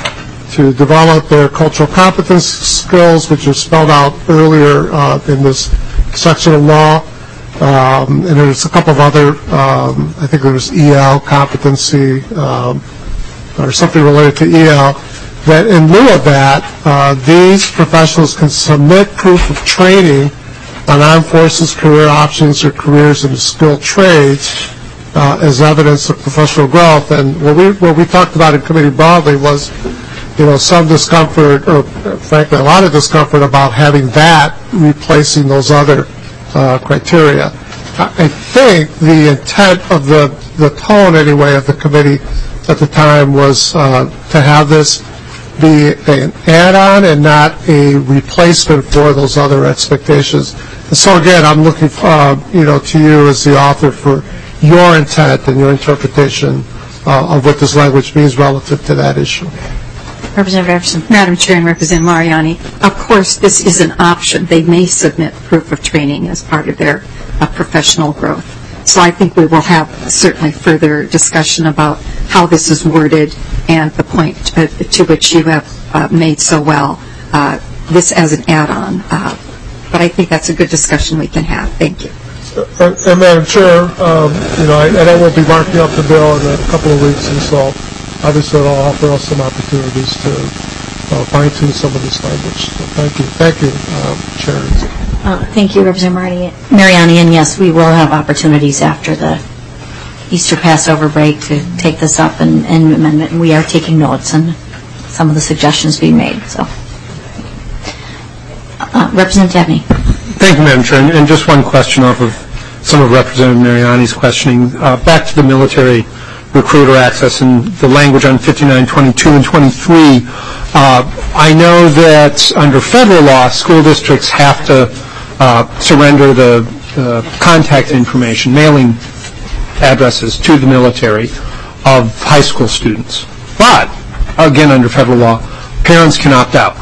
to develop their cultural competence skills, which are spelled out earlier uh, in this section of law, Um, and there's a couple of other, um, I think there's E L competency, um, or something related to E L, that in lieu of that, uh, these professionals can submit proof of training on armed forces career options or careers in skilled trades uh, as evidence of professional growth. And what we, what we talked about in committee broadly was, you know, some discomfort, or frankly a lot of discomfort about having that replacing those other Uh, criteria. I think the intent of the, the tone, anyway, of the committee at the time was uh, to have this be an add-on and not a replacement for those other expectations. And so, again, I'm looking, uh, you know, to you as the author for your intent and your interpretation uh, of what this language means relative to that issue. Representative Erickson. Madam Chair and Representative Mariani, of course, this is an option. They may submit proof of training as part of their uh, professional growth. So I think we will have certainly further discussion about how this is worded and the point uh, to which you have uh, made so well, uh, this as an add-on. Uh, but I think that's a good discussion we can have. Thank you. And, and Madam Chair, um, you know, I, and I will be marking up the bill in a couple of weeks, and so obviously it'll offer us some opportunities to uh, fine-tune some of this language. So thank you. Thank you, um, Chair. Uh, thank you, Representative Mariani. And yes, we will have opportunities after the Easter Passover break to take this up and, and amendment. And we are taking notes on some of the suggestions being made. So, uh, Representative Dabney. Thank you, Madam Chair. And, and just one question off of some of Representative Mariani's questioning. Uh, back to the military recruiter access and the language on fifty-nine twenty-two and twenty-three. Uh, I know that under federal law, school districts have to uh, surrender the uh, contact information, mailing addresses to the military of high school students. But, again, under federal law, parents can opt out.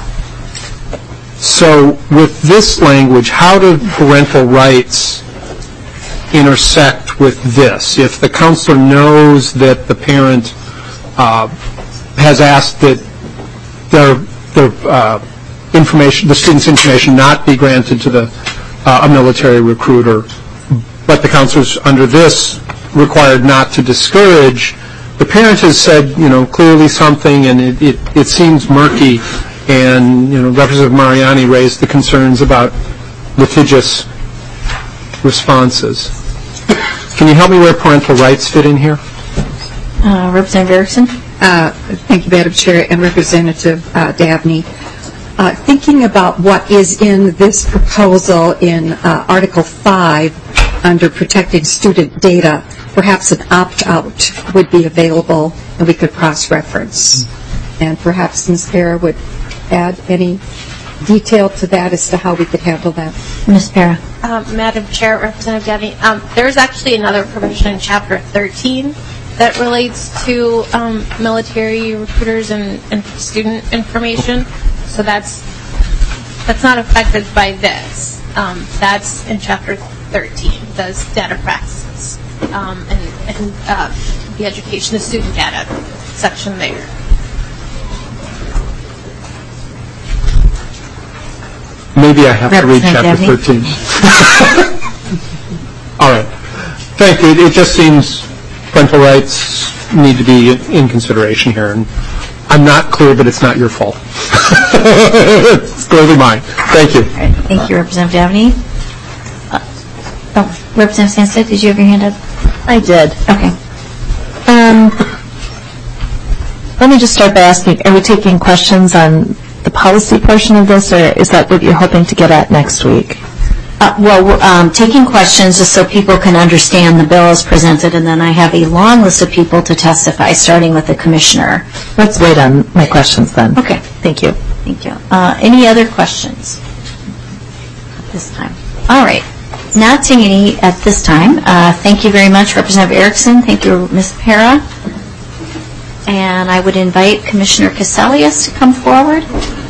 So with this language, how do parental rights intersect with this? If the counselor knows that the parent uh, has asked that their their uh, information, the student's information, not be granted to the uh, a military recruiter, but the counselor's under this required not to discourage, the parent has said, you know, clearly something, and it it, it seems murky, and you know, Representative Mariani raised the concerns about litigious responses. Can you help me where parental rights fit in here? Uh, Representative Erickson. Uh, thank you, Madam Chair and Representative uh, Dabney. Uh, thinking about what is in this proposal in uh, Article five under protecting student data, perhaps an opt-out would be available and we could cross-reference. Mm-hmm. And perhaps Miz Parra would add any detail to that as to how we could handle that. Miz Parra. Um, Madam Chair, Representative Dabney, um, there's actually another provision in Chapter thirteen that relates to um, military recruiters and, and student information. So that's that's not affected by this. Um, that's in Chapter thirteen, the data practices um, and, and uh, the education of student data section there. Maybe I have to read Chapter thirteen. All right. Thank you. It just seems parental rights need to be in consideration here. And I'm not clear, but it's not your fault. It's clearly mine. Thank you. All right. Thank you, Representative Dabney. Uh, oh, Representative Sandsted, did you have your hand up? I did. Okay. Uh, Um, let me just start by asking, are we taking questions on the policy portion of this, or is that what you're hoping to get at next week? Uh, well, we're um, taking questions just so people can understand the bill as presented, and then I have a long list of people to testify, starting with the commissioner. Let's wait on my questions then. Okay. Thank you. Thank you. Uh, any other questions at this time? All right. Not seeing any at this time. Uh, thank you very much, Representative Erickson. Thank you, Miz Para. And I would invite Commissioner Casalius to come forward.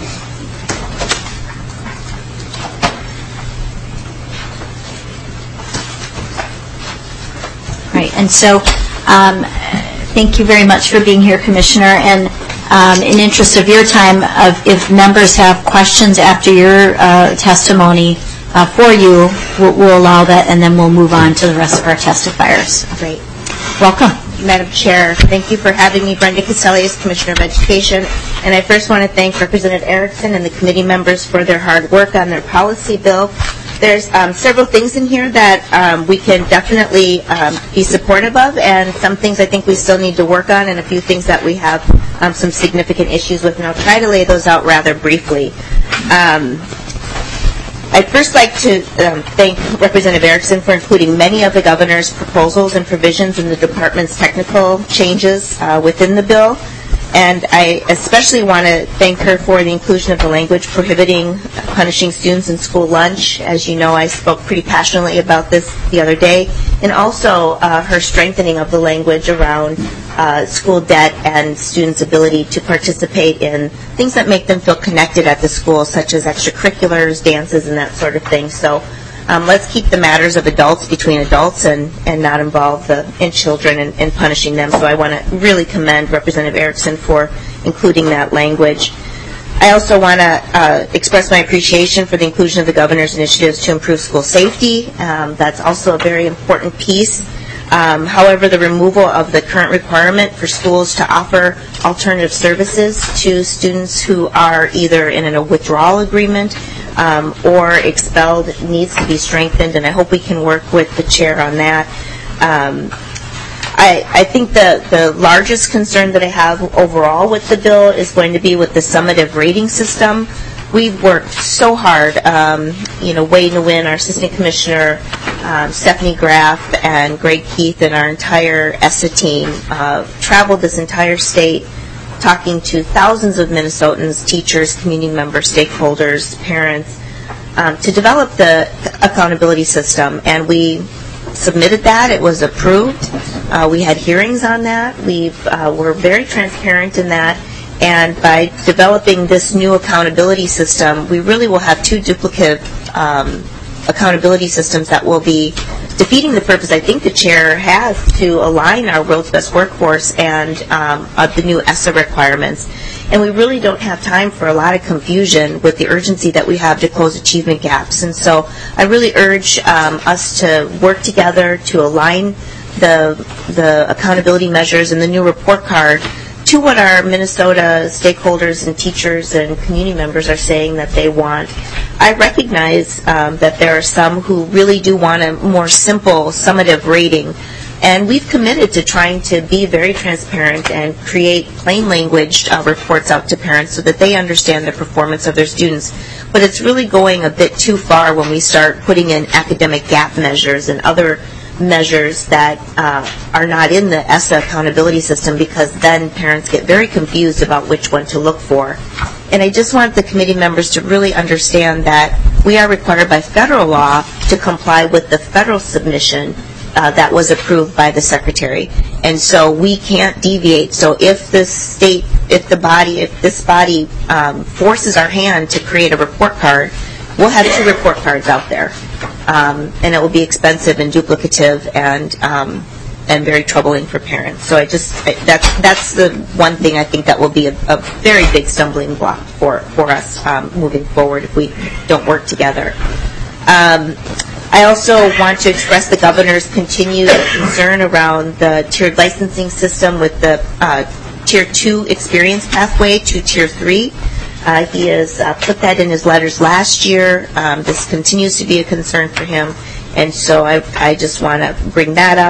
Right, and so um, thank you very much for being here, Commissioner. And um, in interest of your time, of if members have questions after your uh, testimony uh, for you, we'll, we'll allow that, and then we'll move on to the rest of our testifiers. Great. Welcome. Madam Chair, thank you for having me. Brenda Casalius, Commissioner of Education. And I first want to thank Representative Erickson and the committee members for their hard work on their policy bill. There's um, several things in here that um, we can definitely um, be supportive of, and some things I think we still need to work on, and a few things that we have um, some significant issues with, and I'll try to lay those out rather briefly. Um, I'd first like to um, thank Representative Erickson for including many of the governor's proposals and provisions in the department's technical changes uh, within the bill. And I especially want to thank her for the inclusion of the language prohibiting punishing students in school lunch. As you know, I spoke pretty passionately about this the other day. And also uh, her strengthening of the language around uh, school debt and students' ability to participate in things that make them feel connected at the school, such as extracurriculars, dances, and that sort of thing. So um, let's keep the matters of adults between adults and, and not involve the in children and, and punishing them. So I want to really commend Representative Erickson for including that language. I also want to uh, express my appreciation for the inclusion of the governor's initiatives to improve school safety. Um, that's also a very important piece. Um, however, the removal of the current requirement for schools to offer alternative services to students who are either in a withdrawal agreement um, or expelled needs to be strengthened, and I hope we can work with the chair on that. Um, I, I think the, the largest concern that I have overall with the bill is going to be with the summative rating system. We've worked so hard, um, you know, Wade Nguyen, our assistant commissioner, um, Stephanie Graff, and Greg Keith, and our entire E S S A team uh, traveled this entire state talking to thousands of Minnesotans, teachers, community members, stakeholders, parents, um, to develop the accountability system. And we submitted that. It was approved. Uh, we had hearings on that. We uh, were very transparent in that. And by developing this new accountability system, we really will have two duplicate um, accountability systems that will be defeating the purpose I think the chair has to align our world's best workforce and um, uh, the new E S S A requirements. And we really don't have time for a lot of confusion with the urgency that we have to close achievement gaps. And so I really urge um, us to work together to align the, the accountability measures and the new report card to what our Minnesota stakeholders and teachers and community members are saying that they want. I recognize um, that there are some who really do want a more simple summative rating, and we've committed to trying to be very transparent and create plain language uh, reports out to parents so that they understand the performance of their students. But it's really going a bit too far when we start putting in academic gap measures and other measures that uh, are not in the E S S A accountability system, because then parents get very confused about which one to look for. And I just want the committee members to really understand that we are required by federal law to comply with the federal submission uh, that was approved by the secretary. And so we can't deviate. So if the state, if the body, if this body um, forces our hand to create a report card, we'll have two report cards out there. Um, and it will be expensive and duplicative and um, and very troubling for parents. So I just I, that's that's the one thing I think that will be a, a very big stumbling block for for us um, moving forward if we don't work together. Um, I also want to express the governor's continued concern around the tiered licensing system with the uh, tier two experience pathway to tier three. Uh, he has uh, put that in his letters last year. Um, this continues to be a concern for him, and so I, I just want to bring that up.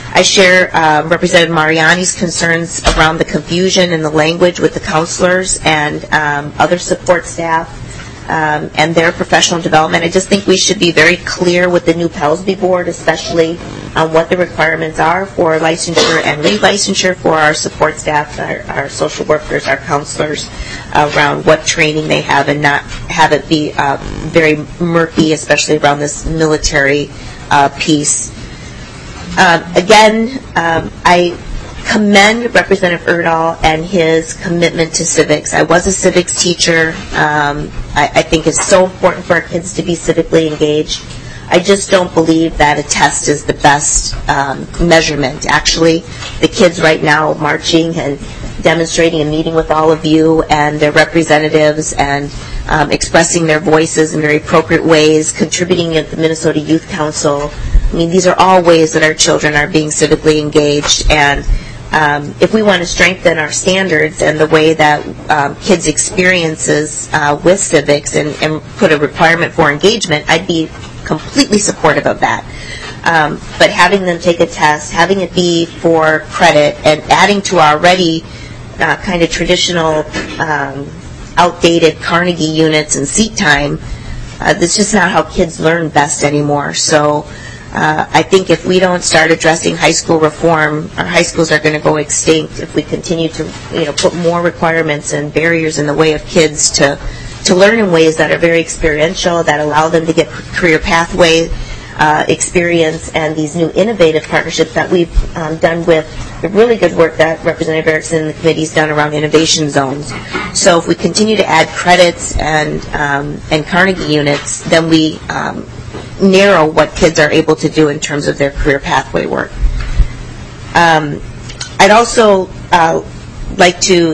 I share uh, Representative Mariani's concerns around the confusion in the language with the counselors and um, other support staff um, and their professional development. I just think we should be very clear with the new Pellsby board, especially on what the requirements are for licensure and re-licensure for our support staff, our, our social workers, our counselors, uh, around what training they have, and not have it be uh, very murky, especially around this military uh, piece. Um, again, um, I commend Representative Erdahl and his commitment to civics. I was a civics teacher. Um, I, I think it's so important for our kids to be civically engaged. I just don't believe that a test is the best um, measurement. Actually, the kids right now marching and demonstrating and meeting with all of you and their representatives and um, expressing their voices in very appropriate ways, contributing at the Minnesota Youth Council. I mean, these are all ways that our children are being civically engaged, and um, if we want to strengthen our standards and the way that um, kids' experiences uh, with civics and, and put a requirement for engagement, I'd be completely supportive of that. Um, but having them take a test, having it be for credit, and adding to our already uh, kind of traditional um, outdated Carnegie units and seat time, uh, that's just not how kids learn best anymore. So uh, I think if we don't start addressing high school reform, our high schools are going to go extinct if we continue to, you know, put more requirements and barriers in the way of kids to to learn in ways that are very experiential, that allow them to get career pathway uh, experience, and these new innovative partnerships that we've um, done with the really good work that Representative Erickson and the committee's done around innovation zones. So if we continue to add credits and um, and Carnegie units, then we um, narrow what kids are able to do in terms of their career pathway work. Um, I'd also uh, like to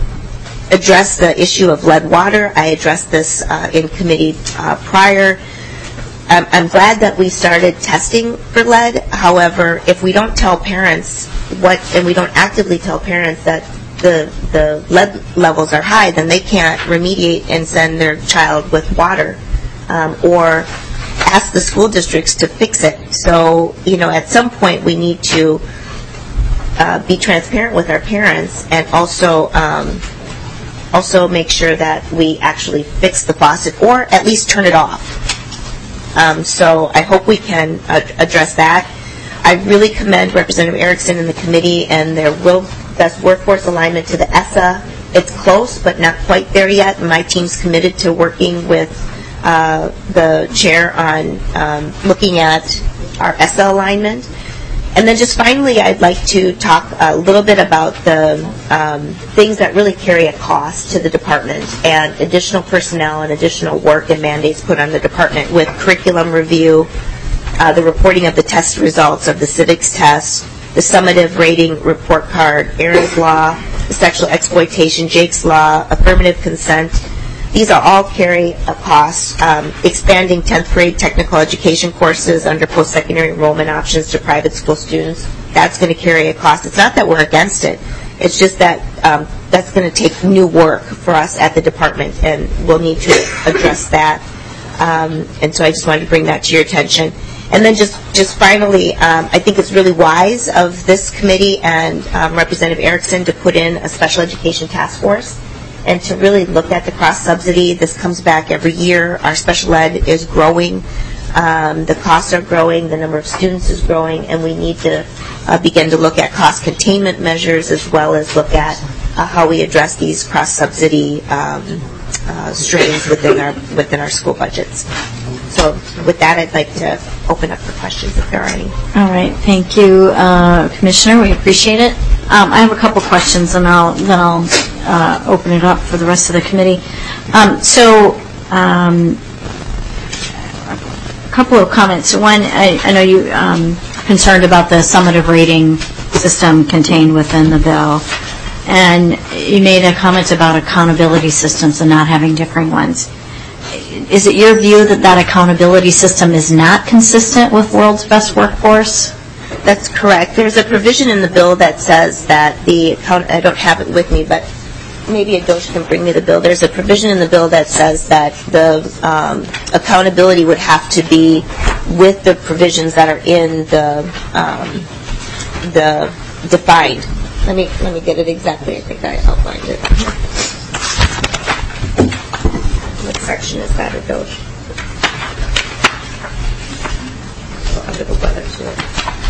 address the issue of lead water. I addressed this uh, in committee uh, prior. I'm, I'm glad that we started testing for lead. However, if we don't tell parents what, and we don't actively tell parents that the the lead levels are high, then they can't remediate and send their child with water, um, or ask the school districts to fix it. So, you know, at some point we need to uh, be transparent with our parents, and also um, also make sure that we actually fix the faucet, or at least turn it off. Um, so I hope we can uh, address that. I really commend Representative Erickson and the committee and their real best workforce alignment to the E S A. It's close, but not quite there yet. My team's committed to working with uh, the chair on um, looking at our E S A alignment. And then just finally, I'd like to talk a little bit about the um, things that really carry a cost to the department, and additional personnel and additional work and mandates put on the department with curriculum review, uh, the reporting of the test results of the civics test, the summative rating report card, Aaron's Law, the sexual exploitation, Jake's Law, affirmative consent. These are all carry a cost. Um, expanding tenth grade technical education courses under post-secondary enrollment options to private school students, that's going to carry a cost. It's not that we're against it. It's just that um, that's going to take new work for us at the department, and we'll need to address that. Um, and so I just wanted to bring that to your attention. And then just, just finally, um, I think it's really wise of this committee and um, Representative Erickson to put in a special education task force and to really look at the cross-subsidy. This comes back every year. Our special ed is growing. Um, the costs are growing. The number of students is growing. And we need to uh, begin to look at cost containment measures, as well as look at uh, how we address these cross-subsidy um, uh, strains within our, within our school budgets. So with that, I'd like to open up for questions if there are any. All right. Thank you, uh, Commissioner. We appreciate it. Um, I have a couple questions, and I'll, then I'll uh, open it up for the rest of the committee. Um, so um, a couple of comments. One, I, I know you um, concerned about the summative rating system contained within the bill, and you made a comment about accountability systems and not having differing ones. Is it your view that that accountability system is not consistent with World's Best Workforce? That's correct. There's a provision in the bill that says that the account, I don't have it with me, but maybe Adosh can bring me the bill. There's a provision in the bill that says that the um, accountability would have to be with the provisions that are in the um, the defined. Let me let me get it exactly. I think I outlined it. What section is that, Adosh? Oh, under the weather too.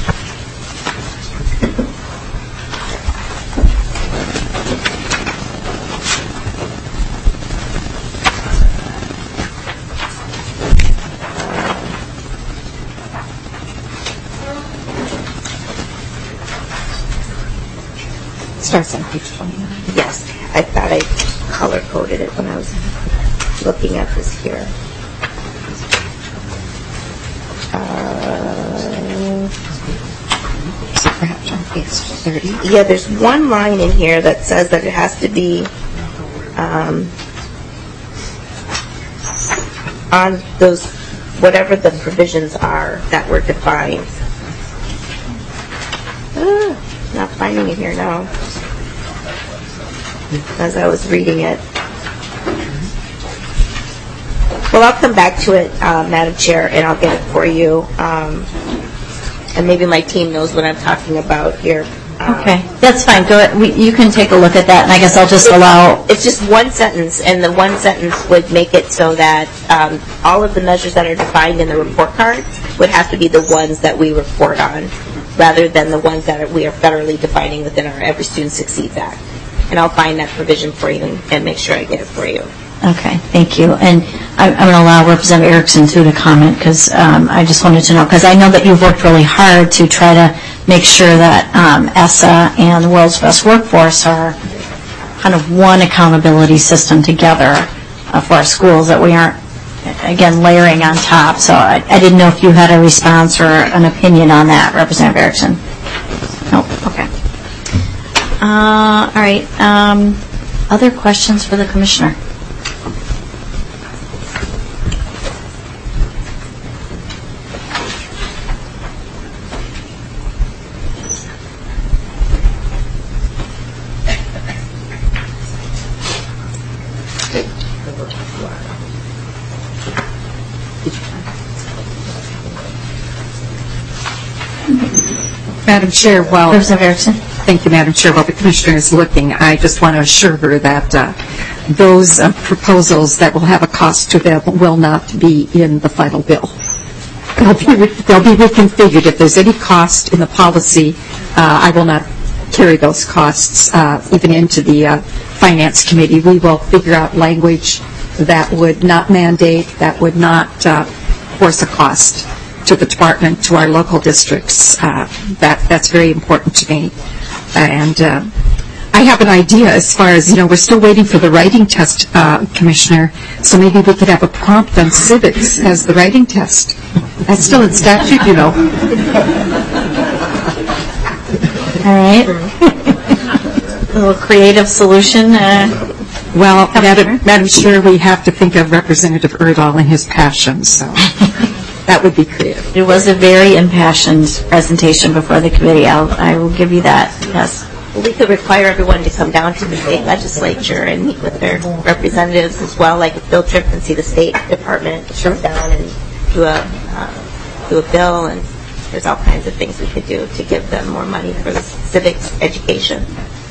Starts on page twenty-nine. Yes, I thought I color-coded it when I was looking at this here. Uh, So perhaps on page thirty. yeah, there's one line in here that says that it has to be um, on those, whatever the provisions are that were defined. Ah, not finding it here now. As I was reading it. Well, I'll come back to it, uh, Madam Chair, and I'll get it for you. Um, and maybe my team knows what I'm talking about here. Um, Okay, that's fine. Go ahead. We, you can take a look at that, and I guess I'll just allow. It's just one sentence, and the one sentence would make it so that um, all of the measures that are defined in the report card would have to be the ones that we report on, rather than the ones that are, we are federally defining within our Every Student Succeeds Act. And I'll find that provision for you and, and make sure I get it for you. Okay, thank you. And I'm, I'm going to allow Representative Erickson, too, to comment, because um, I just wanted to know, because I know that you've worked really hard to try to make sure that um, E S S A and the World's Best Workforce are kind of one accountability system together uh, for our schools, that we aren't, again, layering on top. So I, I didn't know if you had a response or an opinion on that, Representative Erickson. No, okay. Uh, all right. Um, other questions for the Commissioner? Madam Chair, while Representative Erickson? Thank you, Madam Chair. While the Commissioner is looking, I just want to assure her that uh, those uh, proposals that will have a cost to them will not be in the final bill. They'll be, re- they'll be reconfigured. If there's any cost in the policy, uh, I will not carry those costs uh, even into the uh, Finance Committee. We will figure out language that would not mandate, that would not uh, force a cost to the department, to our local districts. Uh, that that's very important to me. And uh, I have an idea as far as, you know, we're still waiting for the writing test, uh, Commissioner, so maybe we could have a prompt on civics as the writing test. That's still in statute, you know. All right. A little creative solution. Uh, Well, Madam, Madam Chair, we have to think of Representative Erdahl and his passion, so that would be creative. it was a very impassioned presentation before the committee. I'll, I will give you that. Yes. We could require everyone to come down to the state legislature and meet with their representatives as well, like a field trip and see the State Department, come down and do a, uh, do a bill, and there's all kinds of things we could do to give them more money for the civics education.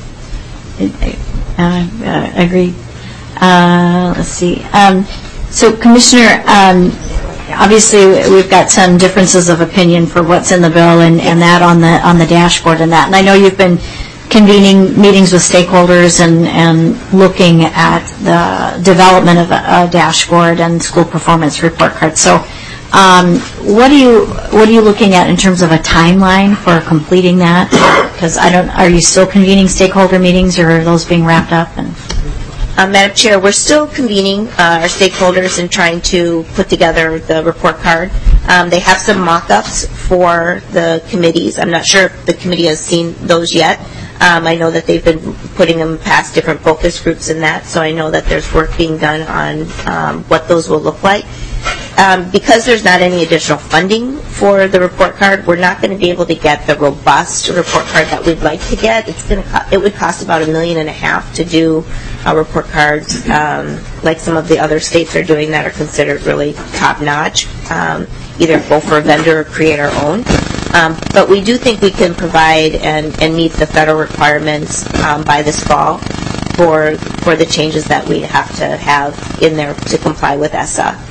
Uh, uh, agreed. Uh, let's see. Um, so, Commissioner, um, obviously we've got some differences of opinion for what's in the bill and, and that on the on the dashboard and that. And I know you've been convening meetings with stakeholders and, and looking at the development of a, a dashboard and school performance report card. So, um, what are you what are you looking at in terms of a timeline for completing that? Because I don't. Are you still convening stakeholder meetings, or are those being wrapped up? And Uh, Madam Chair, we're still convening uh, our stakeholders and trying to put together the report card. Um, they have some mock-ups for the committees. I'm not sure if the committee has seen those yet. Um, I know that they've been putting them past different focus groups and that, so I know that there's work being done on um, what those will look like. Um, because there's not any additional funding for the report card, we're not going to be able to get the robust report card that we'd like to get. It's going to co- it would cost about a million and a half to do a report cards um, like some of the other states are doing that are considered really top notch. Um, either go for a vendor or create our own. Um, but we do think we can provide and, and meet the federal requirements um, by this fall for for the changes that we have to have in there to comply with E S A.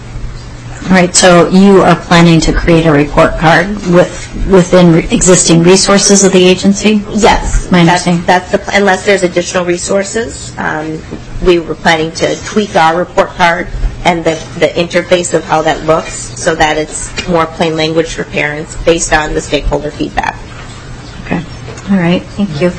All right, so you are planning to create a report card with within re- existing resources of the agency? Yes, My that's, understanding. that's the pl- unless there's additional resources. Um, we were planning to tweak our report card and the, the interface of how that looks so that it's more plain language for parents based on the stakeholder feedback. Okay. All right, thank you.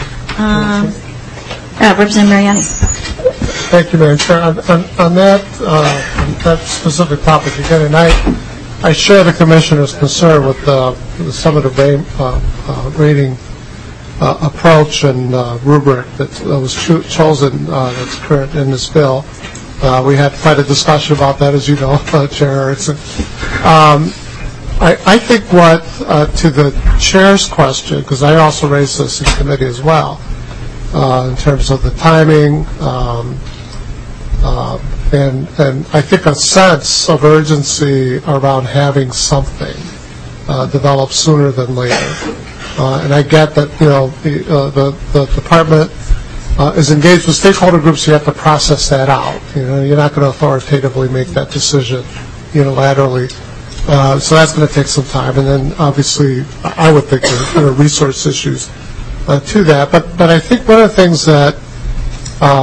Um, uh, Representative Mariani. Thank you, Madam Chair. On, on, on that, uh, on that specific topic again, and I, I share the Commissioner's concern with uh, the, some of the rate, uh, uh, rating uh, approach and uh, rubric that uh, was cho- chosen uh, that's current in this bill. Uh, we had quite a discussion about that, as you know, uh, Chair Erickson. Um, I, I think what, uh, to the Chair's question, because I also raised this in committee as well, uh, in terms of the timing, um, uh, and, and I think a sense of urgency around having something uh, develop sooner than later. Uh, and I get that, you know, the, uh, the, the department Uh, is engaged with stakeholder groups. You have to process that out. You know, you're not going to authoritatively make that decision unilaterally. Uh, so that's going to take some time. And then, obviously, I would think there are resource issues uh, to that. But but I think one of the things that uh,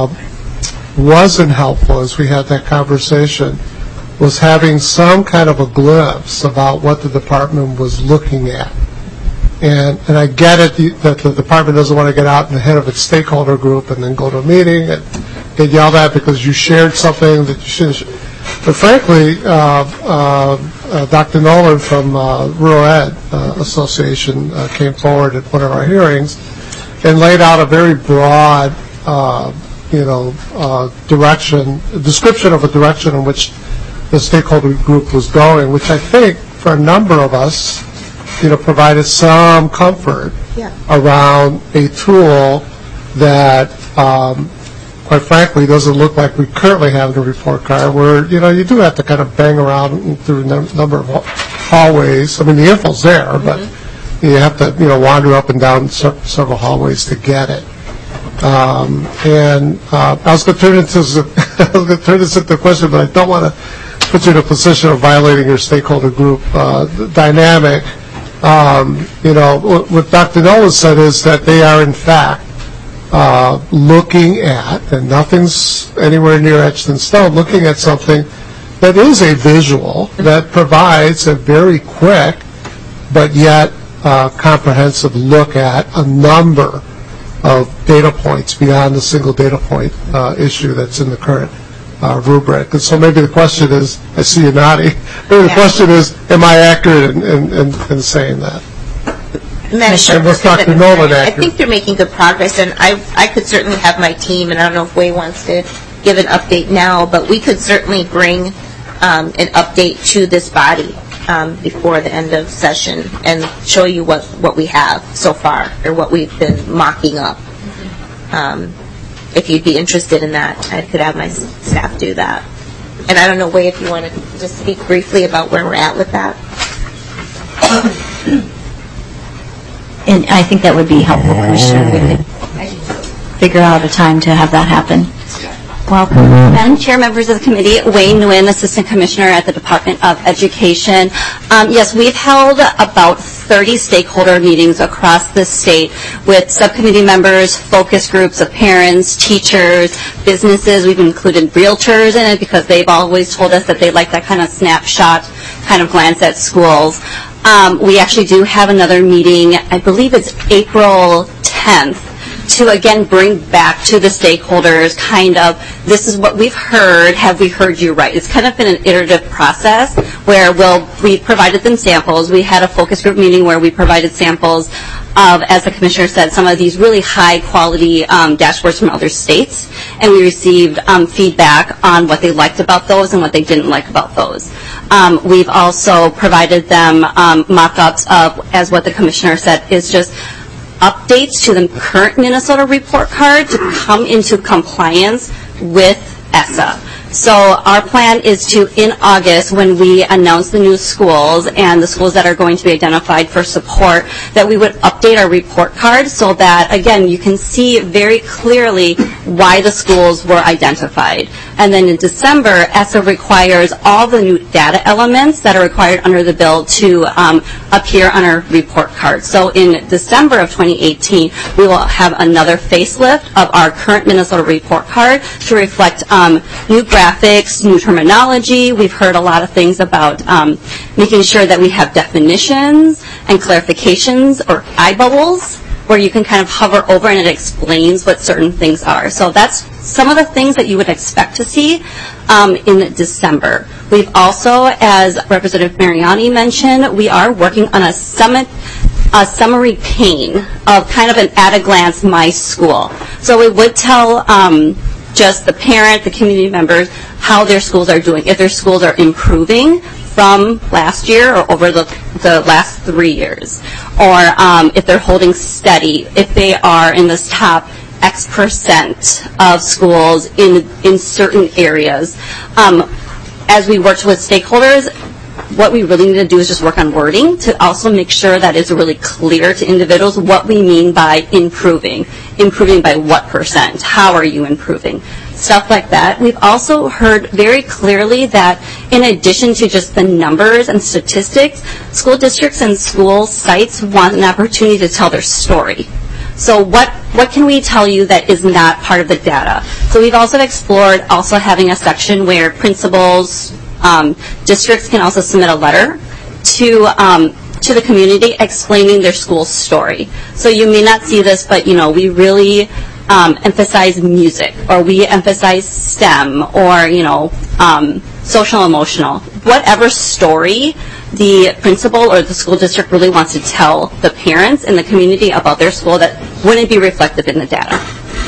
wasn't helpful as we had that conversation was having some kind of a glimpse about what the department was looking at. And, and I get it that the department doesn't want to get out in the head of its stakeholder group and then go to a meeting and get yelled at because you shared something that you shouldn't. But frankly, uh, uh, uh, Doctor Nolan from uh, Rural Ed uh, Association uh, came forward at one of our hearings and laid out a very broad, uh, you know, uh, direction, description of a direction in which the stakeholder group was going, which I think for a number of us, you know, provided some comfort Yeah. around a tool that, um, quite frankly, doesn't look like we currently have in the report card, where, you know, you do have to kind of bang around through a num- number of hallways. I mean, the info's there, but you have to, you know, wander up and down se- several hallways to get it. Um, and uh, I was going to turn into I was going to turn this into a question, but I don't want to put you in a position of violating your stakeholder group uh, dynamic. Um, you know, what Doctor Nolan said is that they are, in fact, uh, looking at, and nothing's anywhere near etched in stone, looking at something that is a visual that provides a very quick but yet uh, comprehensive look at a number of data points beyond the single data point uh, issue that's in the current Uh, rubric. And so maybe the question is, I see you nodding, maybe the Yeah. question is, am I accurate in, in, in, in saying that? Madam was Doctor Nolan I accurate? think they're making good progress, and I, I could certainly have my team, and I don't know if Wei wants to give an update now, but we could certainly bring um, an update to this body um, before the end of session and show you what, what we have so far, or what we've been mocking up. Um, if you'd be interested in that, I could have my staff do that. And I don't know, Wei, if you want to just speak briefly about where we're at with that. And I think that would be helpful, Commissioner. We could figure out a time to have that happen. Welcome. Madam Chair, members of the committee, Wayne Nguyen, Assistant Commissioner at the Department of Education. Um, yes, we've held about thirty stakeholder meetings across the state with subcommittee members, focus groups of parents, teachers, businesses. We've included realtors in it because they've always told us that they like that kind of snapshot kind of glance at schools. Um, we actually do have another meeting, I believe it's April tenth, to again bring back to the stakeholders kind of, this is what we've heard, have we heard you right? It's kind of been an iterative process where we'll, we provided them samples. We had a focus group meeting where we provided samples of, as the Commissioner said, some of these really high quality um, dashboards from other states, and we received um, feedback on what they liked about those and what they didn't like about those. Um, we've also provided them um, mock-ups of, as what the Commissioner said, is just updates to the current Minnesota report card to come into compliance with E S A. So our plan is to, in August, when we announce the new schools and the schools that are going to be identified for support, that we would update our report card so that, again, you can see very clearly why the schools were identified. And then in December, ESSA requires all the new data elements that are required under the bill to um, appear on our report card. So in December of twenty eighteen, we will have another facelift of our current Minnesota report card to reflect um, new graphics, new terminology. We've heard a lot of things about um, making sure that we have definitions and clarifications or eye bubbles where you can kind of hover over and it explains what certain things are. So that's some of the things that you would expect to see um, in December. We've also, as Representative Mariani mentioned, we are working on a summit a summary pane of kind of an at-a-glance My School. So it would tell um, just the parent, the community members, how their schools are doing, if their schools are improving from last year or over the, the last three years, or um, if they're holding steady, if they are in this top X percent of schools in, in certain areas. Um, as we worked with stakeholders, what we really need to do is just work on wording to also make sure that it's really clear to individuals what we mean by improving. Improving by what percent? How are you improving? Stuff like that. We've also heard very clearly that in addition to just the numbers and statistics, school districts and school sites want an opportunity to tell their story. So what, what can we tell you that is not part of the data? So we've also explored also having a section where principals, Um, districts can also submit a letter to um, to the community explaining their school's story. So you may not see this, but you know we really um, emphasize music, or we emphasize STEM, or you know um, social emotional. Whatever story the principal or the school district really wants to tell the parents and the community about their school that wouldn't be reflected in the data.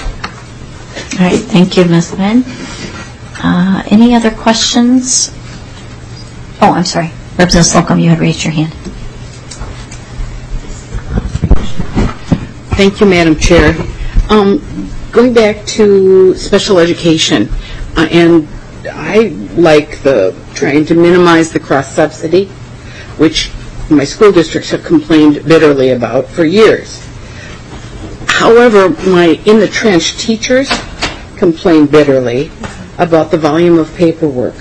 All right, thank you, Miz Lynn. Uh, any other questions? Oh, I'm sorry. Representative Slocum, you had raised your hand. Thank you, Madam Chair. Um, going back to special education, uh, and I like the trying to minimize the cross-subsidy, which my school districts have complained bitterly about for years. However, my in-the-trench teachers complain bitterly about the volume of paperwork,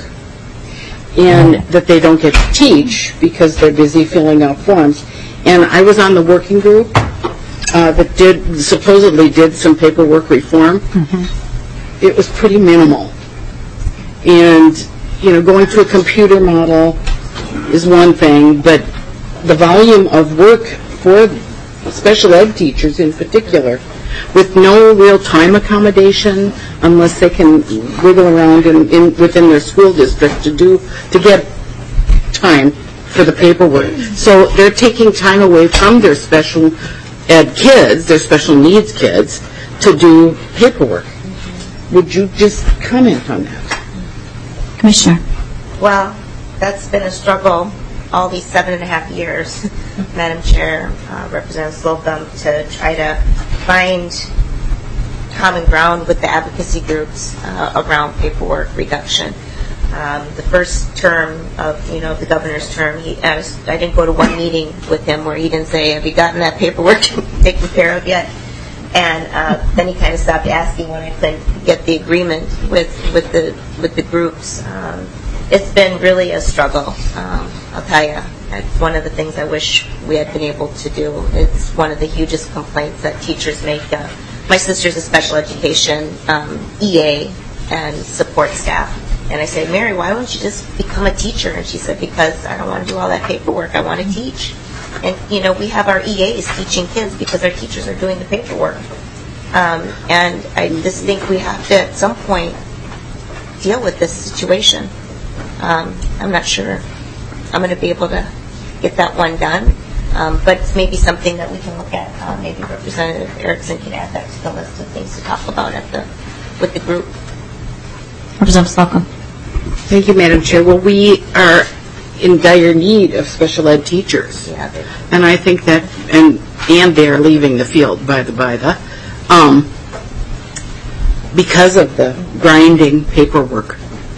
and that they don't get to teach because they're busy filling out forms. And I was on the working group uh, that did supposedly did some paperwork reform. Mm-hmm. It was pretty minimal. And you know, going to a computer model is one thing, but the volume of work for special ed teachers in particular, with no real time accommodation unless they can wiggle around in, in, within their school district to do to get time for the paperwork. So they're taking time away from their special ed kids, their special needs kids, to do paperwork. Would you just comment on that? Commissioner. Well, that's been a struggle all these seven and a half years, Madam Chair, uh, Representative Slocum, to try to find common ground with the advocacy groups uh, around paperwork reduction. Um, the first term of, you know, the governor's term, he, I, was, I didn't go to one meeting with him where he didn't say, have you gotten that paperwork taken care of yet? And uh, then he kind of stopped asking when I couldn't get the agreement with, with, the, with the groups. Um, it's been really a struggle, um, I'll tell you. It's one of the things I wish we had been able to do. It's one of the hugest complaints that teachers make. Uh, my sister's a special education um, E A and support staff. And I said, Mary, why don't you just become a teacher? And she said, because I don't want to do all that paperwork. I want to teach. And, you know, we have our E As teaching kids because our teachers are doing the paperwork. Um, and I just think we have to, at some point, deal with this situation. Um, I'm not sure I'm going to be able to get that one done. Um, but it's maybe something that we can look at. Uh, maybe Representative Erickson can add that to the list of things to talk about at the with the group. Representative Slocum. Thank you, Madam Chair. Well, we are in dire need of special ed teachers. Yeah, and I think that, and and they are leaving the field, by the by the, um, because of the grinding paperwork.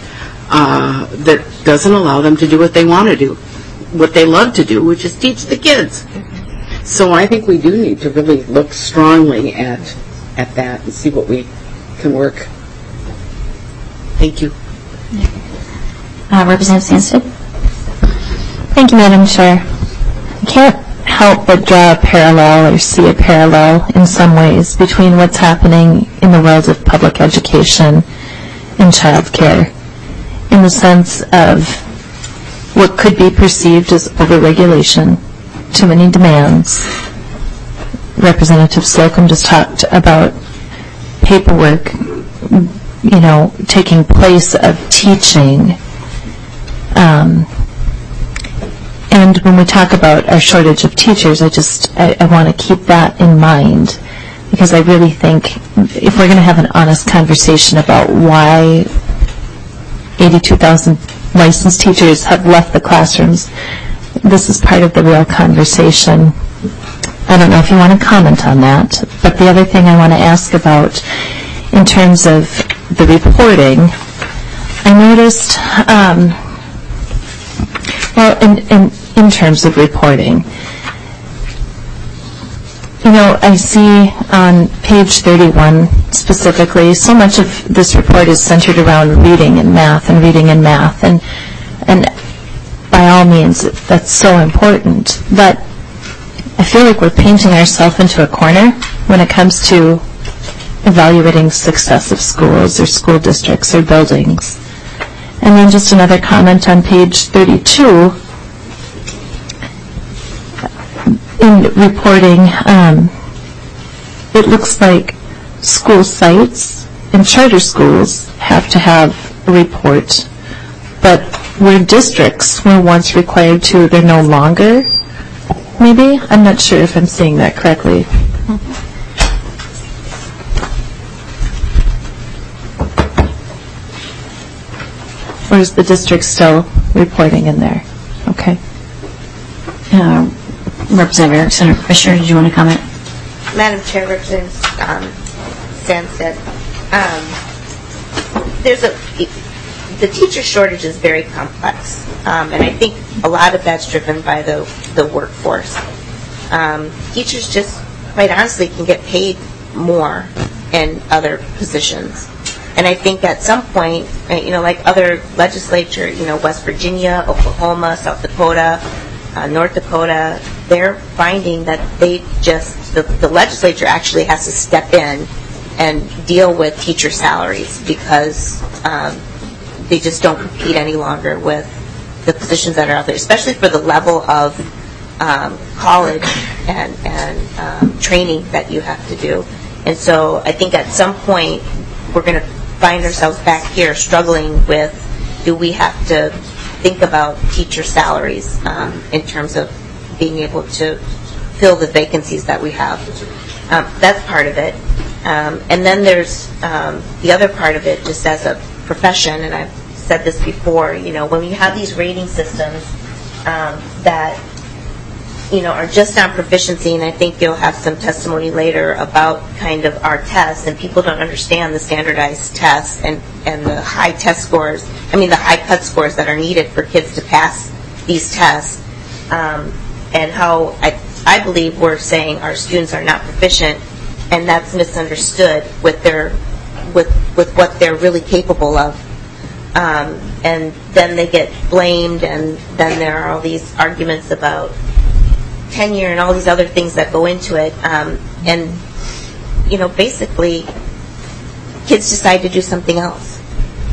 uh, that doesn't allow them to do what they want to do, what they love to do, which is teach the kids. So I think we do need to really look strongly at at that and see what we can work. Thank you. Uh, Representative Sandsted? Thank you, Madam Chair. I can't help but draw a parallel or see a parallel in some ways between what's happening in the world of public education and child care, in the sense of what could be perceived as overregulation, too many demands. Representative Slocum just talked about paperwork, you know, taking place of teaching. Um, and when we talk about our shortage of teachers, I just, I, I want to keep that in mind, because I really think if we're going to have an honest conversation about why eighty-two thousand licensed teachers have left the classrooms, this is part of the real conversation. I don't know if you want to comment on that, but the other thing I want to ask about in terms of the reporting, I noticed, um, well, in, in, in terms of reporting, you know, I see on page thirty-one specifically, so much of this report is centered around reading and math and reading and math, and and by all means, that's so important. But I feel like we're painting ourselves into a corner when it comes to evaluating success of schools or school districts or buildings. And then just another comment on page thirty-two. In reporting, um, it looks like school sites and charter schools have to have a report, but where districts were once required to, they're no longer, maybe? I'm not sure if I'm seeing that correctly. Or is the district still reporting in there? Okay. Uh, Representative Erickson or Commissioner, did you want to comment? Madam Chair, Representative um, Sandsted, um, there's a, the teacher shortage is very complex, um, and I think a lot of that's driven by the, the workforce. Um, teachers just, quite honestly, can get paid more in other positions. And I think at some point, you know, like other legislature, you know, West Virginia, Oklahoma, South Dakota, uh, North Dakota, they're finding that they just, the, the legislature actually has to step in and deal with teacher salaries because um, they just don't compete any longer with the positions that are out there, especially for the level of um, college and, and um, training that you have to do. And so I think at some point we're going to find ourselves back here struggling with, do we have to think about teacher salaries um, in terms of being able to fill the vacancies that we have. Um, that's part of it. Um, and then there's um, the other part of it, just as a profession, and I've said this before, you know, when you have these rating systems um, that, you know, are just on proficiency, and I think you'll have some testimony later about kind of our tests, and people don't understand the standardized tests and, and the high test scores, I mean the high cut scores that are needed for kids to pass these tests, um, and how I, I believe we're saying our students are not proficient, and that's misunderstood with their, with, with what they're really capable of. Um, and then they get blamed, and then there are all these arguments about tenure and all these other things that go into it. Um, and, you know, basically, kids decide to do something else.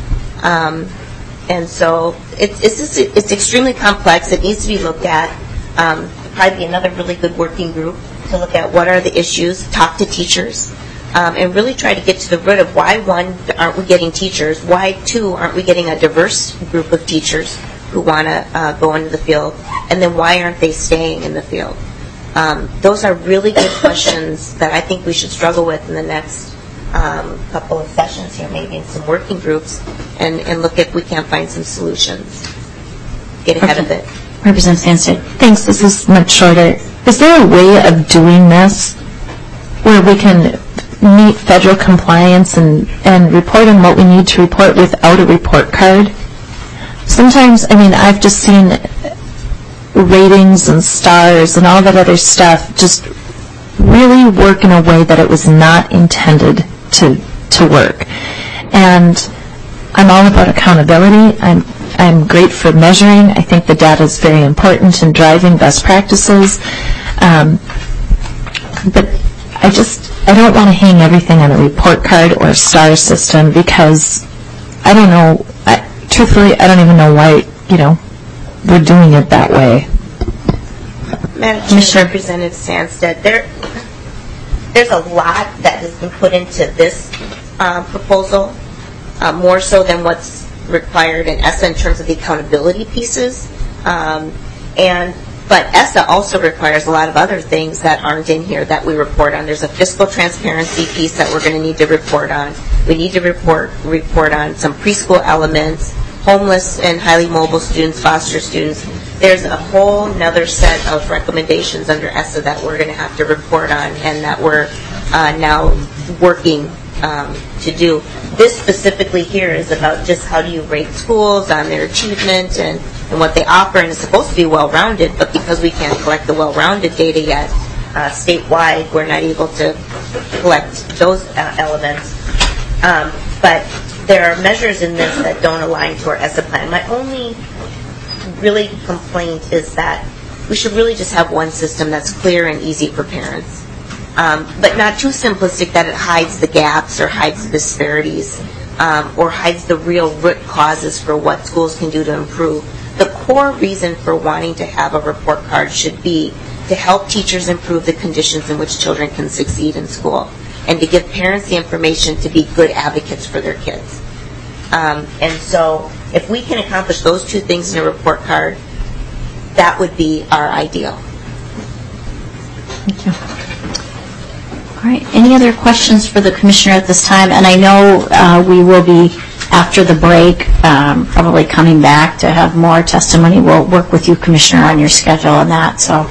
Um, and so it's, it's, just, it's extremely complex. It needs to be looked at. Um, probably be another really good working group to look at what are the issues, talk to teachers, um, and really try to get to the root of why, one, aren't we getting teachers, why, two, aren't we getting a diverse group of teachers who want to uh, go into the field, and then why aren't they staying in the field? Um, those are really good questions that I think we should struggle with in the next um, couple of sessions here, maybe in some working groups, and, and look if we can't find some solutions. Get ahead of it. Representative Sandsted. Thanks. This is much shorter. Is there a way of doing this where we can meet federal compliance and, and report on what we need to report without a report card? sometimes, I mean, I've just seen ratings and stars and all that other stuff just really work in a way that it was not intended to to work. And I'm all about accountability. I'm I'm great for measuring. I think the data is very important in driving best practices. Um, but I just, I don't want to hang everything on a report card or a star system because I don't know, I, truthfully, I don't even know why, you know, we're doing it that way. Madam Chair, Representative Sandstead, there, there's a lot that has been put into this uh, proposal, uh, more so than what's required in ESSA in terms of the accountability pieces. Um, and But ESSA also requires a lot of other things that aren't in here that we report on. There's a fiscal transparency piece that we're going to need to report on. We need to report report on some preschool elements, homeless and highly mobile students, foster students. There's a whole nother set of recommendations under ESSA that we're going to have to report on and that we're uh, now working um, to do. This specifically here is about just how do you rate schools on their achievement and, and what they offer, and it's supposed to be well-rounded, but because we can't collect the well-rounded data yet uh, statewide, we're not able to collect those uh, elements. Um, but there are measures in this that don't align to our ESSA plan. My only really complaint is that we should really just have one system that's clear and easy for parents. Um, but not too simplistic that it hides the gaps or hides the disparities um, or hides the real root causes for what schools can do to improve. The core reason for wanting to have a report card should be to help teachers improve the conditions in which children can succeed in school and to give parents the information to be good advocates for their kids. Um, and so if we can accomplish those two things in a report card, that would be our ideal. Thank you. All right. Any other questions for the Commissioner at this time? And I know uh, we will be, after the break, um, probably coming back to have more testimony. We'll work with you, Commissioner, on your schedule on that. So,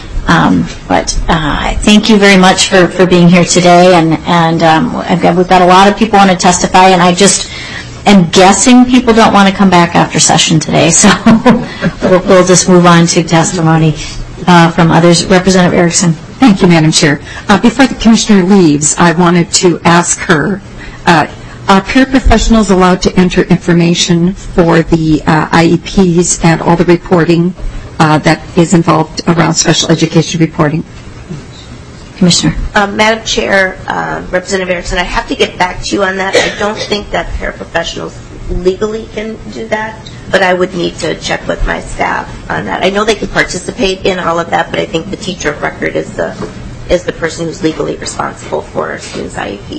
um, but uh, thank you very much for, for being here today. And, and um, I've got, we've got a lot of people want to testify, and I just am guessing people don't want to come back after session today. So we'll, we'll just move on to testimony uh, from others. Representative Erickson. Thank you, Madam Chair. Uh, before the Commissioner leaves, I wanted to ask her, uh, are paraprofessionals allowed to enter information for the uh, I E Ps and all the reporting uh, that is involved around special education reporting? Commissioner. Um, Madam Chair, uh, Representative Erickson, I have to get back to you on that. I don't think that paraprofessionals legally can do that, but I would need to check with my staff on that. I know they can participate in all of that, but I think the teacher of record is the is the person who's legally responsible for a student's I E P.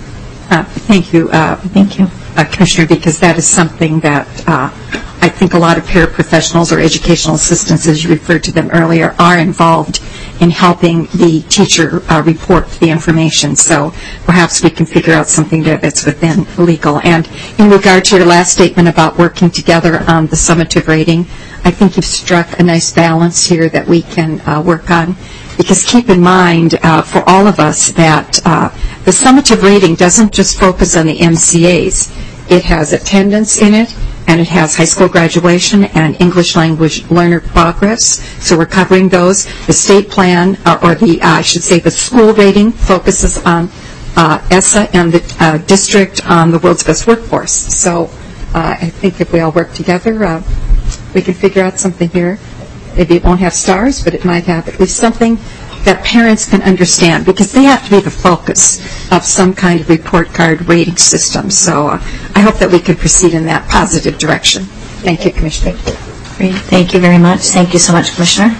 Uh, thank you. Uh, thank you, uh, Commissioner, because that is something that uh, I think a lot of paraprofessionals or educational assistants, as you referred to them earlier, are involved in helping the teacher uh, report the information. So perhaps we can figure out something there that's within legal. And in regard to your last statement about working together on the summative rating, I think you've struck a nice balance here that we can uh, work on. Because keep in mind, uh, for all of us, that uh, the summative rating doesn't just focus on the M C As. It has attendance in it, and it has high school graduation and English language learner progress. So we're covering those. The state plan, or, or the, uh, I should say, the school rating focuses on uh, ESSA and the uh, district on the world's best workforce. So uh, I think if we all work together, uh, we can figure out something here. Maybe it won't have stars, but it might have at least something that parents can understand, because they have to be the focus of some kind of report card rating system. So uh, I hope that we can proceed in that positive direction. Thank you, Commissioner. Great. Thank you very much. Thank you so much, Commissioner.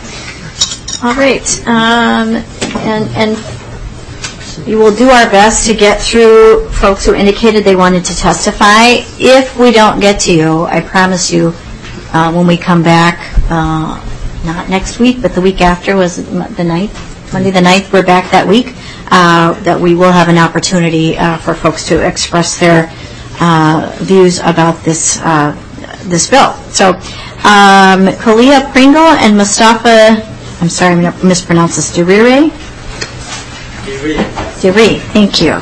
All right. Um, and, and we will do our best to get through folks who indicated they wanted to testify. If we don't get to you, I promise you, uh, when we come back, uh, not next week, but the week after, was the ninth, Monday the ninth, we're back that week, uh, that we will have an opportunity uh, for folks to express their uh, views about this uh, this bill. So, um, Kalia Pringle and Mustafa, I'm sorry, I'm going to mispronounce this, Dirire? Dirire. Dirire, thank you.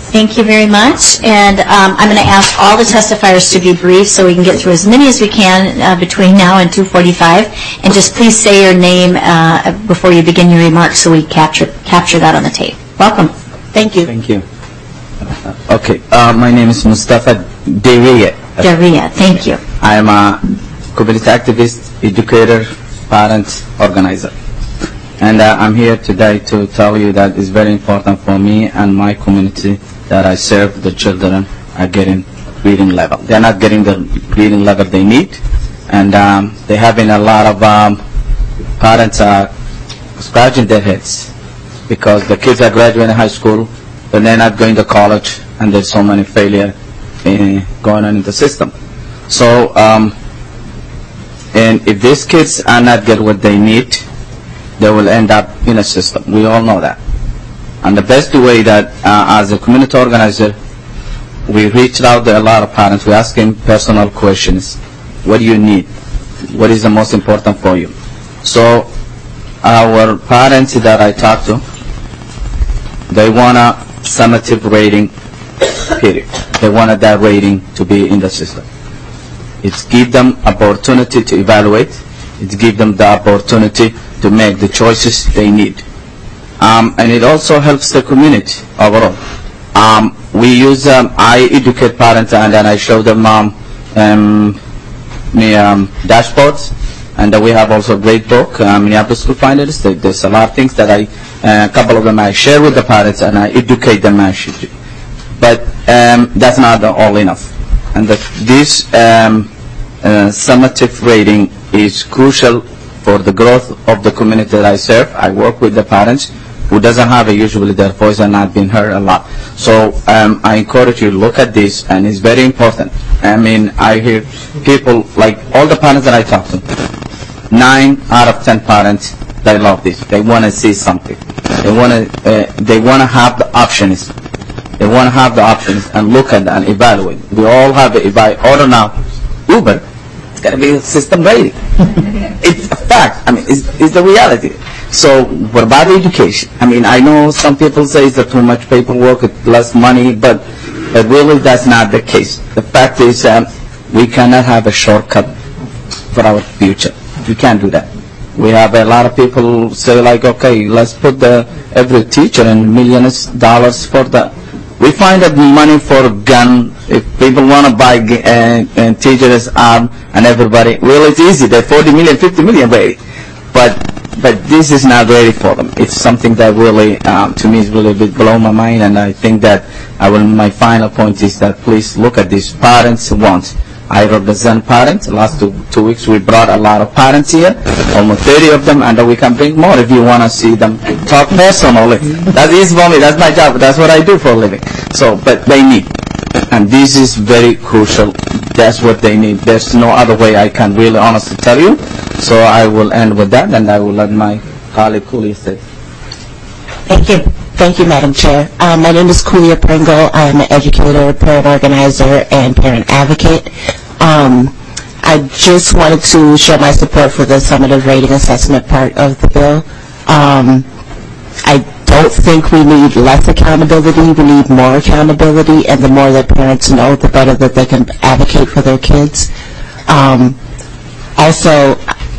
Thank you very much. And um, I'm going to ask all the testifiers to be brief so we can get through as many as we can uh, between now and two forty-five. And just please say your name uh, before you begin your remarks so we capture capture that on the tape. Welcome. Thank you. Thank you. Uh, okay. Uh, my name is Mustafa Dariya. Dariya. Thank you. I am a community activist, educator, parent, organizer. And uh, I'm here today to tell you that it's very important for me and my community that I serve the children are getting reading level. They're not getting the reading level they need, and um, they're having a lot of um, parents are scratching their heads because the kids are graduating high school, but they're not going to college, and there's so many failure uh, going on in the system. So, um, and if these kids are not get what they need, they will end up in a system. We all know that. And the best way that, uh, as a community organizer, we reached out to a lot of parents. We asked them personal questions. What do you need? What is the most important for you? So our parents that I talked to, they want a summative rating, period. They wanted that rating to be in the system. It's give them opportunity to evaluate. It give them the opportunity to make the choices they need. Um, and it also helps the community overall. Um, we use, um, I educate parents and then I show them um, um, me, um, dashboards, and uh, we have also a great book, uh, Minneapolis School Finders. There's a lot of things that I, uh, a couple of them I share with the parents and I educate them actually. But um, that's not all enough. And the, this um, uh, summative rating is crucial for the growth of the community that I serve. I work with the parents who doesn't have a, usually their voice are not being heard a lot. So um, I encourage you to look at this, and it's very important. I mean, I hear people, like all the parents that I talk to, nine out of ten parents, they love this. They want to see something. They want to, uh, they want to have the options. They want to have the options and look at and evaluate. We all have it. If I order now Uber, it's got to be a system rating. It's a fact. I mean, it's, it's the reality. So what about education? I mean, I know some people say it's too much paperwork, it's less money, but, but really that's not the case. The fact is um, we cannot have a shortcut for our future. We can't do that. We have a lot of people say like, okay, let's put the every teacher in millions of dollars for the. We find that money for gun. If people want to buy uh, uh, teachers arm and everybody, well, it's easy. They're forty million, fifty million ready, but but this is not ready for them. It's something that really, um, to me, is really a bit below my mind. And I think that I will. My final point is that please look at these parents want. I represent parents. Last two, two weeks we brought a lot of parents here, almost thirty of them, and we can bring more if you want to see them talk personally. That's easy for me. That's my job. That's what I do for a living. So, but they need, and this is very crucial. That's what they need. There's no other way I can really honestly tell you. So I will end with that, and I will let my colleague Kulia say. Thank you. Thank you, Madam Chair. Um, my name is Kulia Pringle. I am an educator, parent organizer, and parent advocate. Um, I just wanted to show my support for the summative rating assessment part of the bill. Um, I don't think we need less accountability. We need more accountability, and the more that parents know, the better that they can advocate for their kids. Um, also,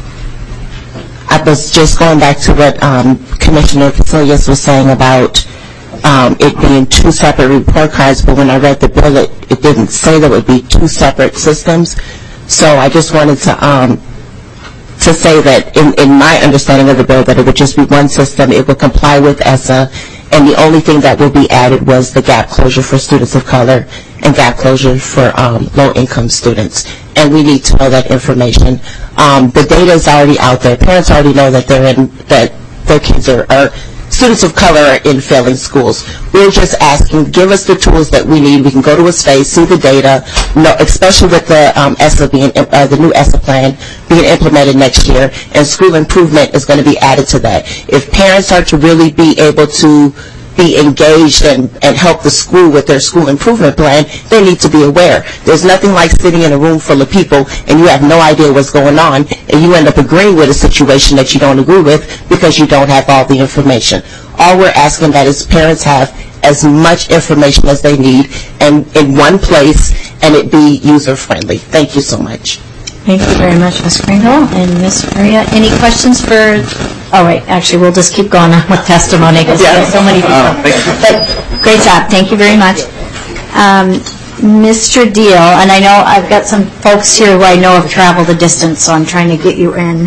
I was just going back to what um, Commissioner Casilius was saying about um, it being two separate report cards, but when I read the bill, it, it didn't say there would be two separate systems. So I just wanted to um, to say that in, in my understanding of the bill, that it would just be one system. It would comply with E S S A, and the only thing that will be added was the gap closure for students of color and gap closure for um, low-income students. And we need to know that information. Um, the data is already out there. Parents already know that they're in, that their kids are, are students of color are in failing schools. We're just asking, give us the tools that we need. We can go to a space, see the data, know, especially with the um, E S S A being, uh, the new E S S A plan being implemented next year, and school improvement is going to be added to that. If parents are to really be able to be engaged and, and help the school with their school improvement plan, they need to be aware. There's nothing like sitting in a room full of people and you have no idea what's going on, and you end up agreeing with a situation that you don't agree with because you don't have all the information. All we're asking that is parents have as much information as they need and in one place and it be user-friendly. Thank you so much. Thank you very much, Miz Kringle. And Miz Faria, any questions for, oh wait, actually we'll just keep going on with testimony because Yeah. there's so many people. But great job, thank you very much. Um, Mister Deal, and I know I've got some folks here who I know have traveled a distance, so I'm trying to get you in.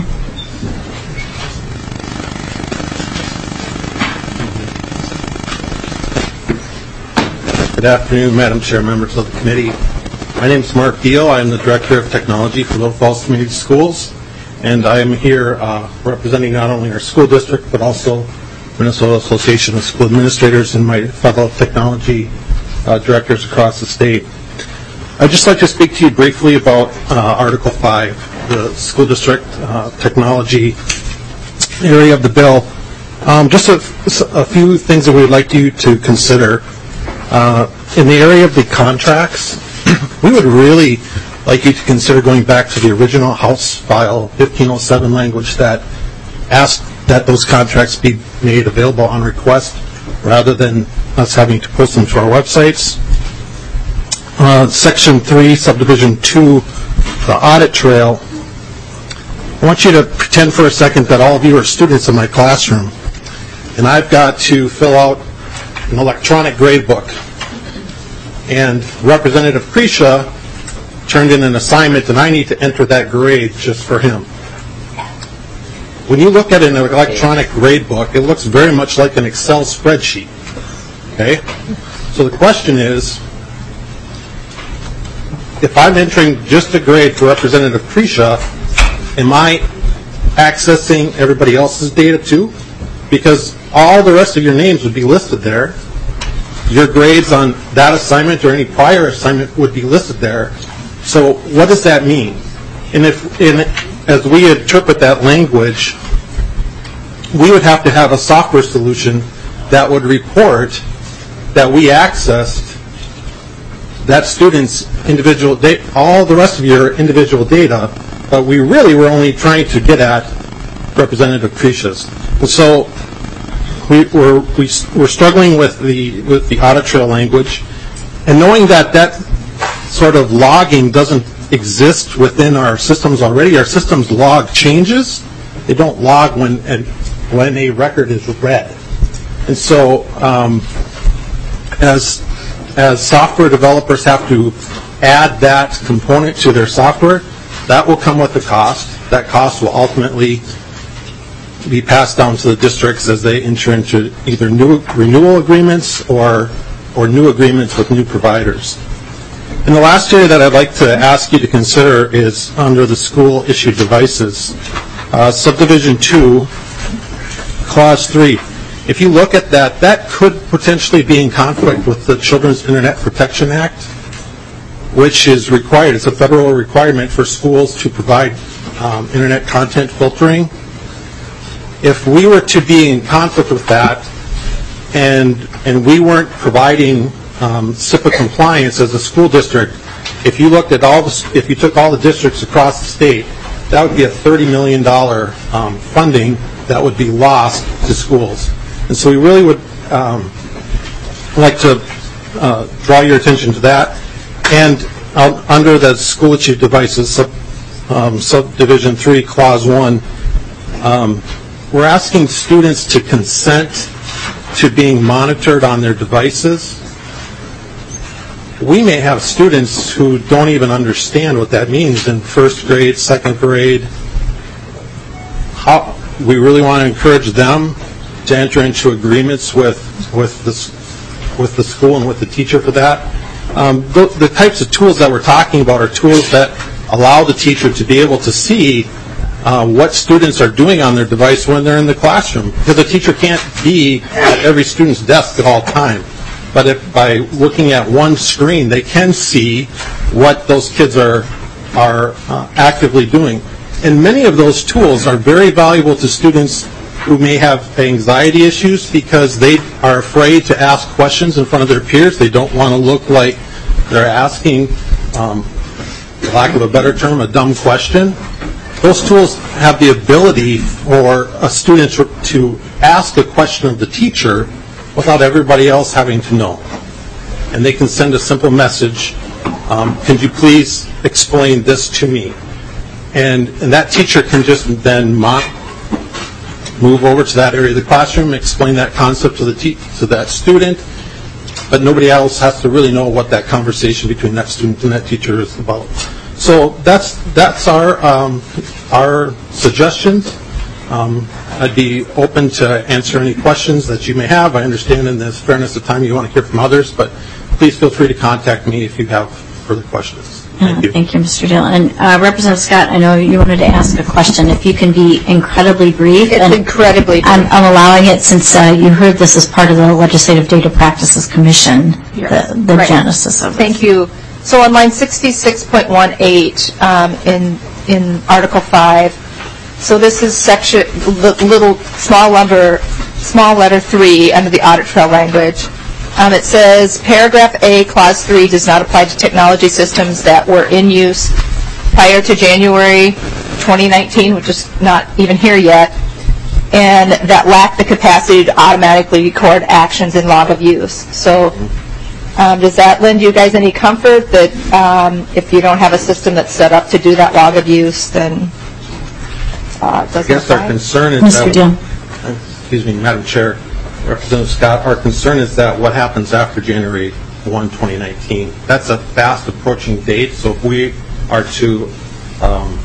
Good afternoon, Madam Chair, members of the committee. My name is Mark Deal. I am the Director of Technology for Little Falls Community Schools, and I am here uh, representing not only our school district, but also Minnesota Association of School Administrators and my fellow technology uh, directors across the state. I'd just like to speak to you briefly about uh, Article five, the school district uh, technology area of the bill. Um, just a, a few things that we would like you to consider. Uh, in the area of the contracts, we would really like you to consider going back to the original House File fifteen oh seven language that asked that those contracts be made available on request rather than us having to post them to our websites. Uh, Section three, Subdivision two, the audit trail. I want you to pretend for a second that all of you are students in my classroom, and I've got to fill out an electronic grade book. And Representative Krisha turned in an assignment, and I need to enter that grade just for him. When you look at an electronic grade book, it looks very much like an Excel spreadsheet. Okay? So the question is, if I'm entering just a grade for Representative Krisha, am I accessing everybody else's data too? Because all the rest of your names would be listed there. Your grades on that assignment or any prior assignment would be listed there. So what does that mean? And if, in, as we interpret that language, we would have to have a software solution that would report that we accessed that student's individual data, all the rest of your individual data, but we really were only trying to get at Representative Krisha's. And so we, we're, we, we're struggling with the, with the audit trail language, and knowing that that sort of logging doesn't exist within our systems already. Our systems log changes. They don't log when, and when a record is read. And so um, as as software developers have to add that component to their software, that will come with a cost. That cost will ultimately be passed down to the districts as they enter into either new renewal agreements or or new agreements with new providers. And the last area that I'd like to ask you to consider is under the school issued devices. Uh, subdivision two, clause three. If you look at that, that could potentially be in conflict with the Children's Internet Protection Act, which is required. It's a federal requirement for schools to provide um, internet content filtering. If we were to be in conflict with that, and and we weren't providing um, S I P A compliance as a school district, if you looked at all the, if you took all the districts across the state, that would be a thirty million dollars um, funding that would be lost to schools. And so we really would um, like to uh, draw your attention to that. And uh, under the school issued devices, sub, um, subdivision three, clause one, um, we're asking students to consent to being monitored on their devices. We may have students who don't even understand what that means in first grade, second grade. How, we really want to encourage them to enter into agreements with with the, with the school and with the teacher for that. Um, the, the types of tools that we're talking about are tools that allow the teacher to be able to see uh, what students are doing on their device when they're in the classroom. Because the teacher can't be at every student's desk at all time. But if by looking at one screen, they can see what those kids are, are uh, actively doing. And many of those tools are very valuable to students who may have anxiety issues because they are afraid to ask questions in front of their peers. They don't want to look like they're asking, um, for lack of a better term, a dumb question. Those tools have the ability for a student to ask a question of the teacher without everybody else having to know. And they can send a simple message, um, can you please explain this to me? And, and that teacher can just then mo- move over to that area of the classroom, explain that concept to the te- to that student, but nobody else has to really know what that conversation between that student and that teacher is about. So that's that's our um, our suggestions. Um, I'd be open to answer any questions that you may have. I understand in this fairness of time you want to hear from others, but please feel free to contact me if you have further questions. Thank you. Thank you, Mister Dillon. And uh, Representative Scott, I know you wanted to ask a question. If you can be incredibly brief. It's and incredibly brief. I'm, I'm allowing it since uh, you heard this as part of the Legislative Data Practices Commission, Yes. the, the Right. genesis of it. Thank you. So on line sixty-six point eighteen um, in in Article five, so this is section li- little small letter small letter three under the audit trail language. Um, it says paragraph A, clause three does not apply to technology systems that were in use prior to January twenty nineteen, which is not even here yet, and that lack the capacity to automatically record actions in log of use. So um, does that lend you guys any comfort that um, if you don't have a system that's set up to do that log of use, then uh, it doesn't I guess apply? our concern is Mister that, Dillon. excuse me, Madam Chair, Representative Scott, our concern is that what happens after January first, twenty nineteen. That's a fast approaching date, so if we are to um,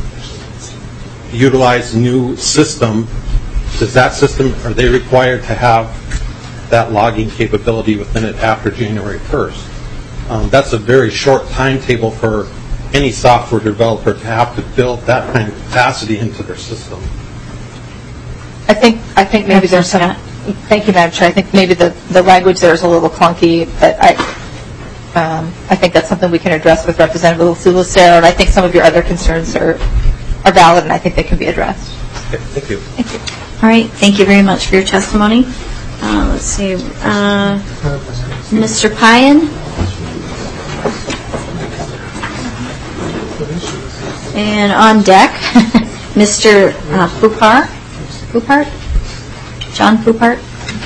utilize a new system, does that system, are they required to have that logging capability within it after January first? Um, that's a very short timetable for any software developer to have to build that kind of capacity into their system. I think I think maybe there's some. Thank you, Madam Chair. I think maybe the, the language there is a little clunky, but I um, I think that's something we can address with Representative Lucero, and I think some of your other concerns are are valid, and I think they can be addressed. Okay, thank you. Thank you. All right. Thank you very much for your testimony. Uh, let's see. Uh, Mister Payan? And on deck, Mister Uh, Poupart? Poupart? John Poupart?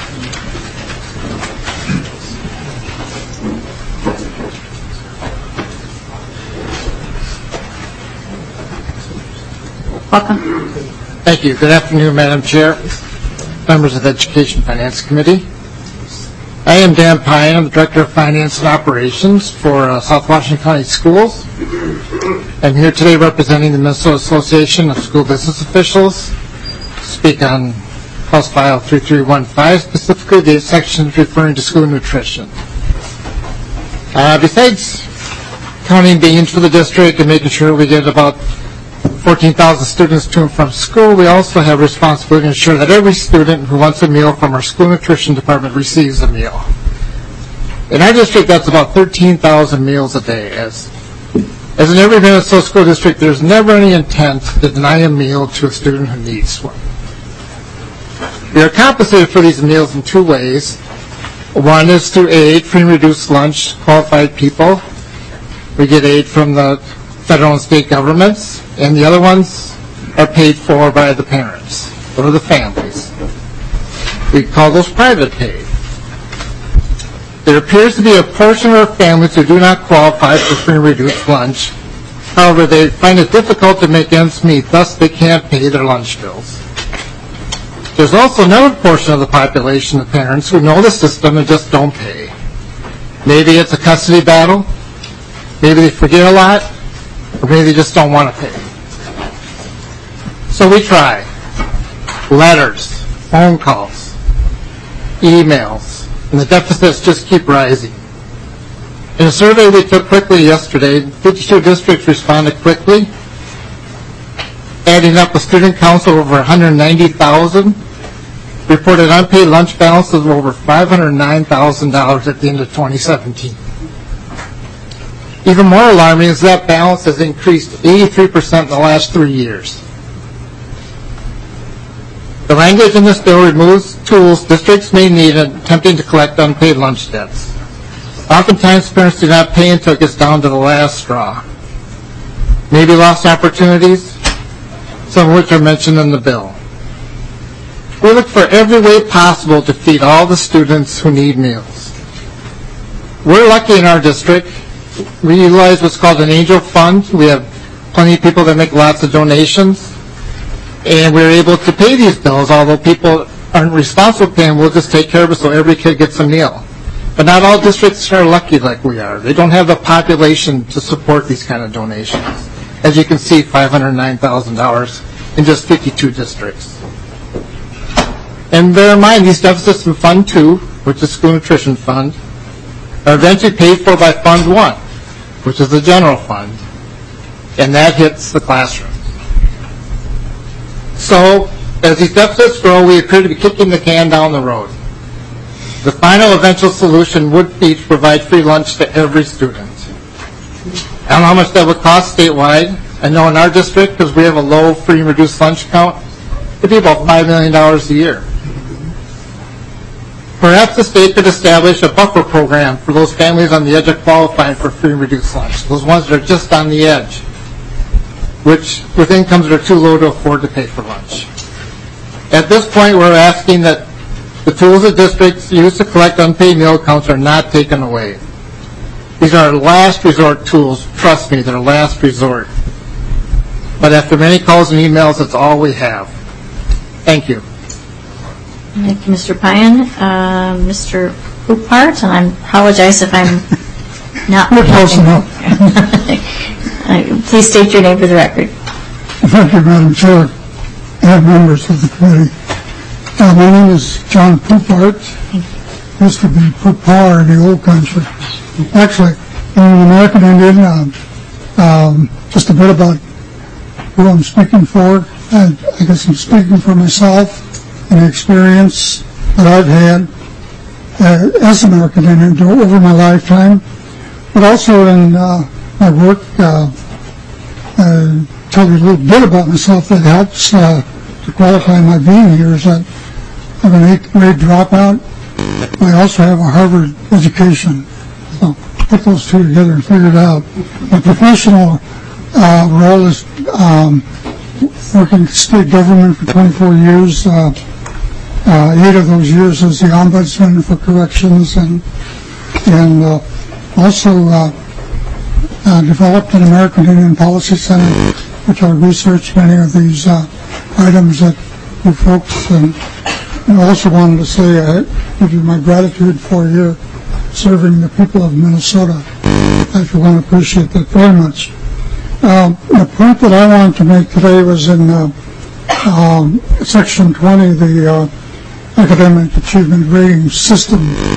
Welcome. Thank you. Good afternoon, Madam Chair, members of the Education Finance Committee. I am Dan Pine. I'm the Director of Finance and Operations for uh, South Washington County Schools. I'm here today representing the Minnesota Association of School Business Officials to speak on House File three three one five, specifically the sections referring to school nutrition. Uh, besides counting beans for the district and making sure we get about fourteen thousand students to and from school, we also have responsibility to ensure that every student who wants a meal from our school nutrition department receives a meal. In our district, that's about thirteen thousand meals a day. As, as in every Minnesota school district, there's never any intent to deny a meal to a student who needs one. We are compensated for these meals in two ways. One is through aid, free and reduced lunch, qualified people. We get aid from the federal and state governments, and the other ones are paid for by the parents or the families. We call those private paid. There appears to be a portion of our families who do not qualify for free and reduced lunch. However, they find it difficult to make ends meet, thus they can't pay their lunch bills. There's also another portion of the population of parents who know the system and just don't pay. Maybe it's a custody battle, maybe they forget a lot, or maybe they just don't want to pay. So we try. Letters, phone calls, emails, and the deficits just keep rising. In a survey we took quickly yesterday, fifty-two districts responded quickly, adding up a student council of over one hundred ninety thousand, reported unpaid lunch balances of over five hundred nine thousand dollars at the end of twenty seventeen. Even more alarming is that balance has increased eighty-three percent in the last three years. The language in this bill removes tools districts may need in attempting to collect unpaid lunch debts. Oftentimes, parents do not pay until it gets down to the last straw. Maybe lost opportunities, some of which are mentioned in the bill. We look for every way possible to feed all the students who need meals. We're lucky in our district. We utilize what's called an angel fund. We have plenty of people that make lots of donations, and we're able to pay these bills, although people aren't responsible for paying. We'll just take care of it so every kid gets a meal. But not all districts are lucky like we are. They don't have the population to support these kind of donations. As you can see, five hundred nine thousand dollars in just fifty-two districts. And bear in mind, these deficits in Fund two, which is School Nutrition Fund, are eventually paid for by Fund one, which is the general fund, and that hits the classroom. So, as these deficits grow, we appear to be kicking the can down the road. The final eventual solution would be to provide free lunch to every student. I don't know how much that would cost statewide. I know in our district, because we have a low free and reduced lunch count, it'd be about five million dollars a year. Perhaps the state could establish a buffer program for those families on the edge of qualifying for free and reduced lunch, those ones that are just on the edge, which with incomes that are too low to afford to pay for lunch. At this point, we're asking that the tools that districts use to collect unpaid meal accounts are not taken away. These are last resort tools. Trust me, they're last resort. But after many calls and emails, that's all we have. Thank you. Thank you, Mister Pyan. Uh, Mister Poupart, and I apologize if I'm not pronouncing it. Please state your name for the record. Thank you, Madam Chair, and members of the committee. Uh, my name is John Poupart. Used to be Poupar in the old country. Actually, I'm an American Indian. Uh, um, just a bit about who I'm speaking for. I, I guess I'm speaking for myself and the experience that I've had uh, as an American Indian over my lifetime, but also in uh, my work. Uh, uh, tell you a little bit about myself that helps uh, to qualify my being here is that I'm an eighth grade dropout. I also have a Harvard education. So put those two together and figure it out. My professional uh, role is um, working in state government for twenty-four years. Uh, uh, eight of those years as the Ombudsman for Corrections, and and uh, also uh, uh, developed an American Indian Policy Center, which I researched many of these uh, items that you folks. And I also wanted to say I give you my gratitude for your serving the people of Minnesota. I want to appreciate that very much. Um, the point that I wanted to make today was in uh, um, Section twenty, the uh, Academic Achievement Rating System.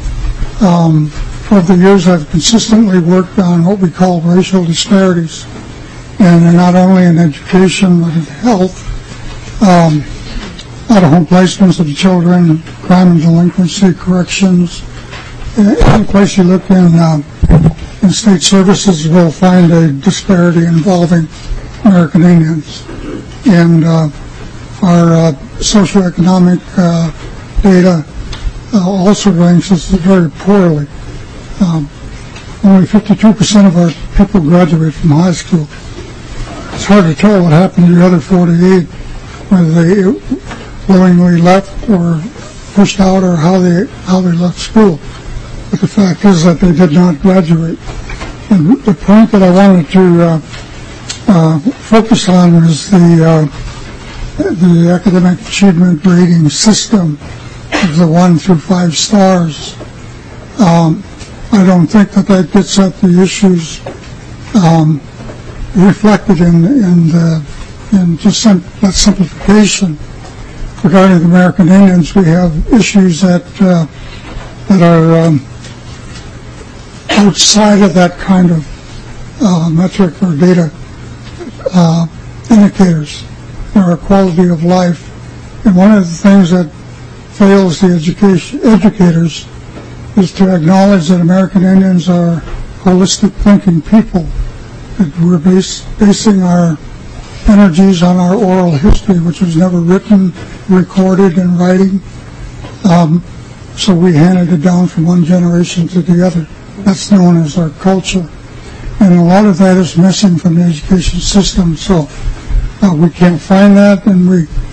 Um, for the years I've consistently worked on what we call racial disparities, and they're not only in education but in health, um, out-of-home placements of children, crime and delinquency, corrections. Any place you look in, uh, in state services, we'll find a disparity involving American Indians. And uh, our uh, socioeconomic uh, data uh, also ranks us very poorly. Um, only fifty-two percent of our people graduate from high school. It's hard to tell what happened to the other forty-eight, whether they willingly left or pushed out or how they how they left school. But the fact is that they did not graduate. And the point that I wanted to uh, uh, focus on is the uh, the academic achievement rating system of the one through five stars. Um, I don't think that that gets at the issues um, reflected in in the in just sim- that simplification. Regarding the American Indians, we have issues that uh, that are um, outside of that kind of uh, metric or data uh, indicators. There are quality of life, and one of the things that fails the education educators is to acknowledge that American Indians are holistic thinking people. That we're base, basing our energies on our oral history, which was never written, recorded in writing. Um, so we handed it down from one generation to the other. That's known as our culture. And a lot of that is missing from the education system. So uh, we can't find that, and we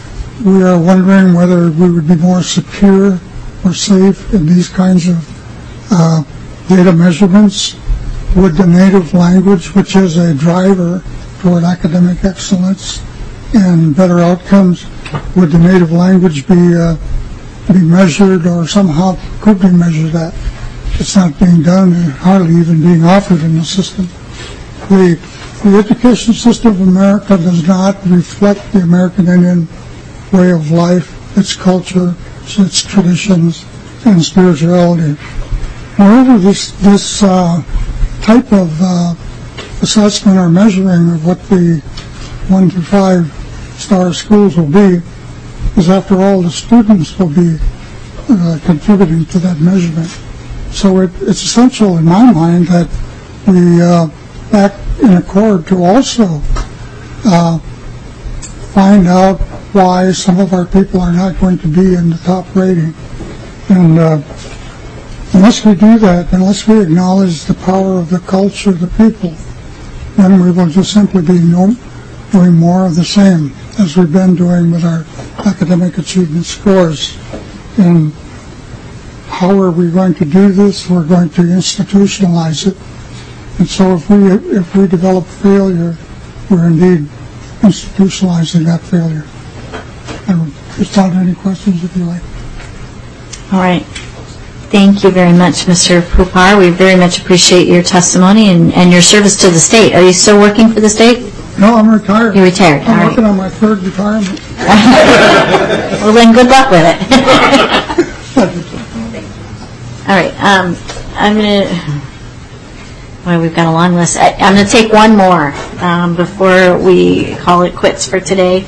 we are wondering whether we would be more secure or safe in these kinds of uh, data measurements. Would the native language, which is a driver toward academic excellence and better outcomes, would the native language be uh, be measured or somehow could be measured at? It's not being done and hardly even being offered in the system. The, the education system of America does not reflect the American Indian way of life, its culture, its traditions, and spirituality. Moreover, this, this uh, type of uh, assessment or measuring of what the one to five star schools will be is, after all, the students will be uh, contributing to that measurement. So it, it's essential in my mind that we uh, act in accord to also uh, find out why some of our people are not going to be in the top rating. And uh, unless we do that, unless we acknowledge the power of the culture of the people, then we will just simply be no, doing more of the same as we've been doing with our academic achievement scores. And how are we going to do this? We're going to institutionalize it. And so if we if we develop failure, we're indeed institutionalizing that failure. I will respond to any questions if you like. All right. Thank you very much, Mister Pupar. We very much appreciate your testimony and, and your service to the state. Are you still working for the state? No, I'm retired. You're retired. I'm All working right. on my third retirement. Well, then good luck with it. All right. Um, I'm going to... Well, we've got a long list. I, I'm going to take one more um, before we call it quits for today.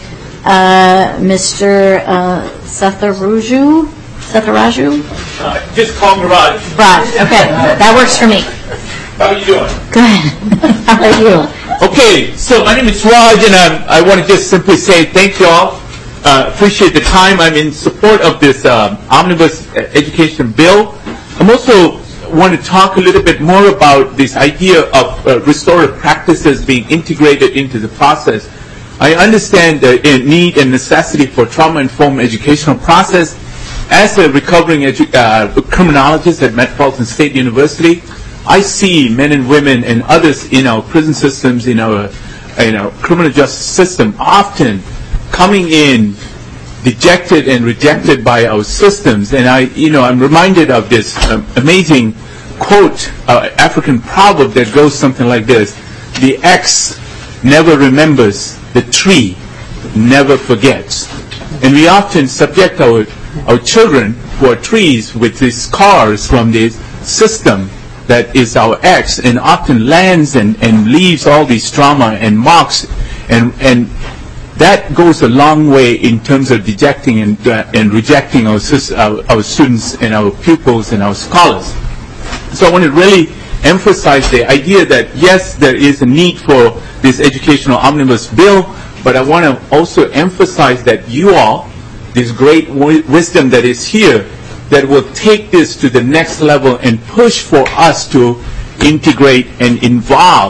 Uh, Mister Uh, Satharaju? Satharaju? Uh, just call me Raj. Raj, okay. That works for me. How are you doing? Good. How are you? Okay, so my name is Raj, and um, I want to just simply say thank you all. Uh, appreciate the time. I'm in support of this um, omnibus education bill. I'm also want to talk a little bit more about this idea of uh, restorative practices being integrated into the process. I understand the need and necessity for trauma-informed educational process. As a recovering edu- uh, criminologist at Metropolitan State University, I see men and women and others in our prison systems, in our, in our criminal justice system, often coming in dejected and rejected by our systems. And I, you know, I'm reminded of this um, amazing quote, uh, African proverb that goes something like this: "The axe never remembers, the tree never forgets." And we often subject our our children who are trees with these scars from this system that is our axe, and often lands and, and leaves all these trauma and marks, and and that goes a long way in terms of dejecting and uh, and rejecting our, our our students and our pupils and our scholars. So I want to really emphasize the idea that yes, there is a need for this educational omnibus bill, but I want to also emphasize that you all, this great w- wisdom that is here, that will take this to the next level and push for us to integrate and involve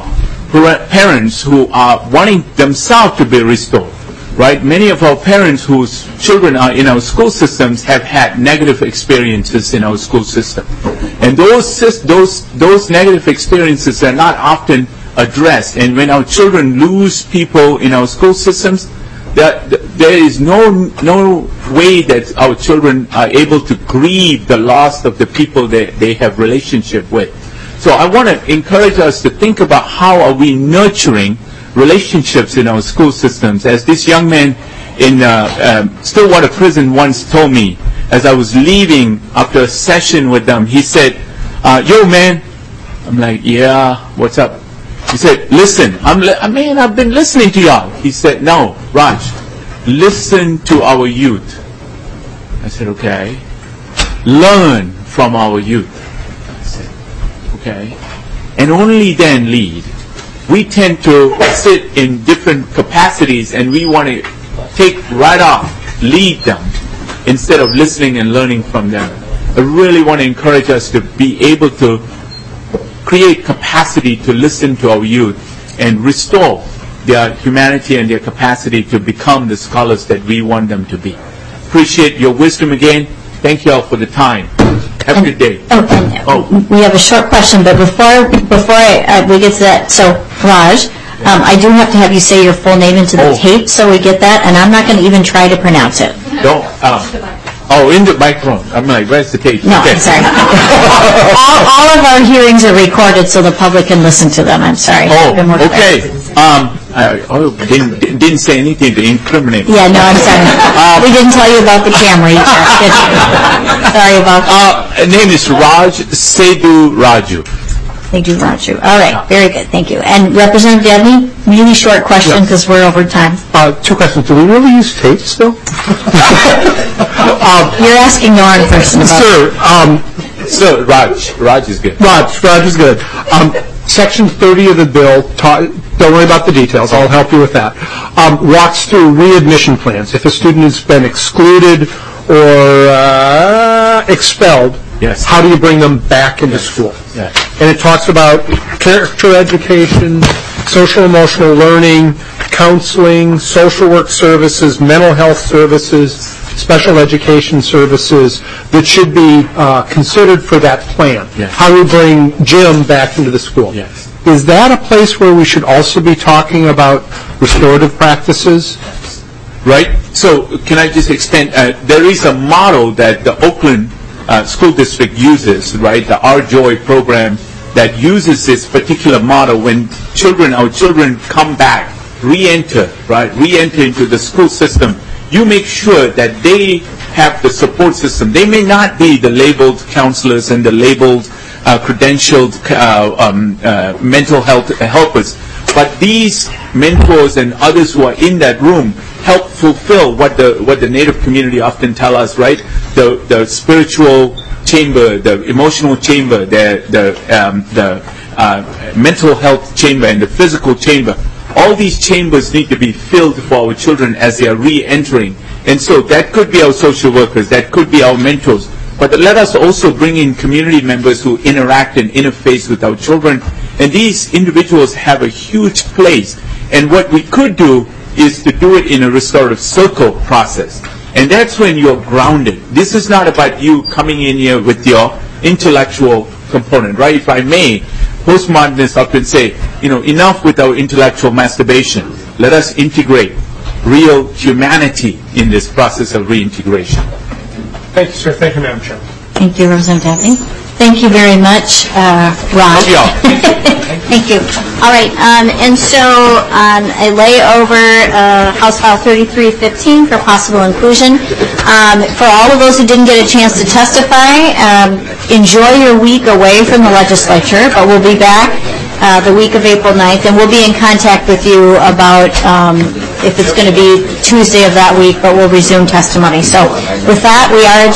parents who are wanting themselves to be restored, right? Many of our parents whose children are in our school systems have had negative experiences in our school system. And those those those negative experiences are not often addressed. And when our children lose people in our school systems, that there is no no way that our children are able to grieve the loss of the people that they have relationship with. So I want to encourage us to think about how are we nurturing relationships in our school systems. As this young man in uh, um, Stillwater Prison once told me, as I was leaving after a session with them, he said, uh, "Yo, man," I'm like, "Yeah, what's up?" He said, "Listen, I'm li- man, I've been listening to y'all." He said, "No, Raj, listen to our youth." I said, "Okay." "Learn from our youth." I said, "Okay." "And only then lead." We tend to sit in different capacities and we want to take right off, lead them, instead of listening and learning from them. I really want to encourage us to be able to create capacity to listen to our youth and restore their humanity and their capacity to become the scholars that we want them to be. Appreciate your wisdom again. Thank you all for the time. Have a good day. Oh, and oh. we have a short question, but before before I, uh, we get to that, so Raj, um, I do have to have you say your full name into the oh. tape so we get that, and I'm not going to even try to pronounce it. Don't. Um, oh, in the microphone. I'm like, where's the tape? No, okay. I'm sorry. all, all of our hearings are recorded so the public can listen to them. I'm sorry. Oh, okay. Um, I oh, didn't, didn't say anything to incriminate. Yeah, no, I'm sorry. Um, we didn't tell you about the camera either. Sorry about that. Uh, name is Raj Sedu Raju. Sedu Raju. All right, very good. Thank you. And Representative Dabney, really short question because yeah. we're over time. Uh, two questions. Do we really use tape still? um, You're asking the wrong person about Sir, um, Sir, Raj. Raj is good. Raj, Raj is good. Um, Section thirty of the bill, ta- don't worry about the details, I'll help you with that, um, walks through readmission plans. If a student has been excluded or uh, expelled, yes. how do you bring them back into school? Yes. And it talks about character education, social emotional learning, counseling, social work services, mental health services, special education services that should be uh, considered for that plan. Yes. How do we bring Jim back into the school? Yes. Is that a place where we should also be talking about restorative practices? Right. So can I just extend? Uh, there is a model that the Oakland uh, School District uses, right? The Our Joy program that uses this particular model when children, our children come back, re-enter, right? Re-enter into the school system. You make sure that they have the support system. They may not be the labeled counselors and the labeled uh, credentialed uh, um, uh, mental health helpers, but these mentors and others who are in that room help fulfill what the what the Native community often tell us, right? The the spiritual chamber, the emotional chamber, the the um, the uh, mental health chamber, and the physical chamber. All these chambers need to be filled for our children as they are re-entering. And so that could be our social workers, that could be our mentors. But let us also bring in community members who interact and interface with our children. And these individuals have a huge place. And what we could do is to do it in a restorative circle process. And that's when you're grounded. This is not about you coming in here with your intellectual component, right? If I may, postmodernists often say, you know, enough with our intellectual masturbation. Let us integrate real humanity in this process of reintegration. Thank you, sir. Thank you, Madam Chair. Thank you, Representative Dabney. Thank you very much, uh, Raj. Thank you all. Thank you. All right, um, and so um, I lay over uh, House File thirty-three fifteen for possible inclusion. Um, for all of those who didn't get a chance to testify, um, enjoy your week away from the legislature, but we'll be back uh, the week of April ninth, and we'll be in contact with you about um, if it's going to be Tuesday of that week, but we'll resume testimony. So with that, we are adjourned.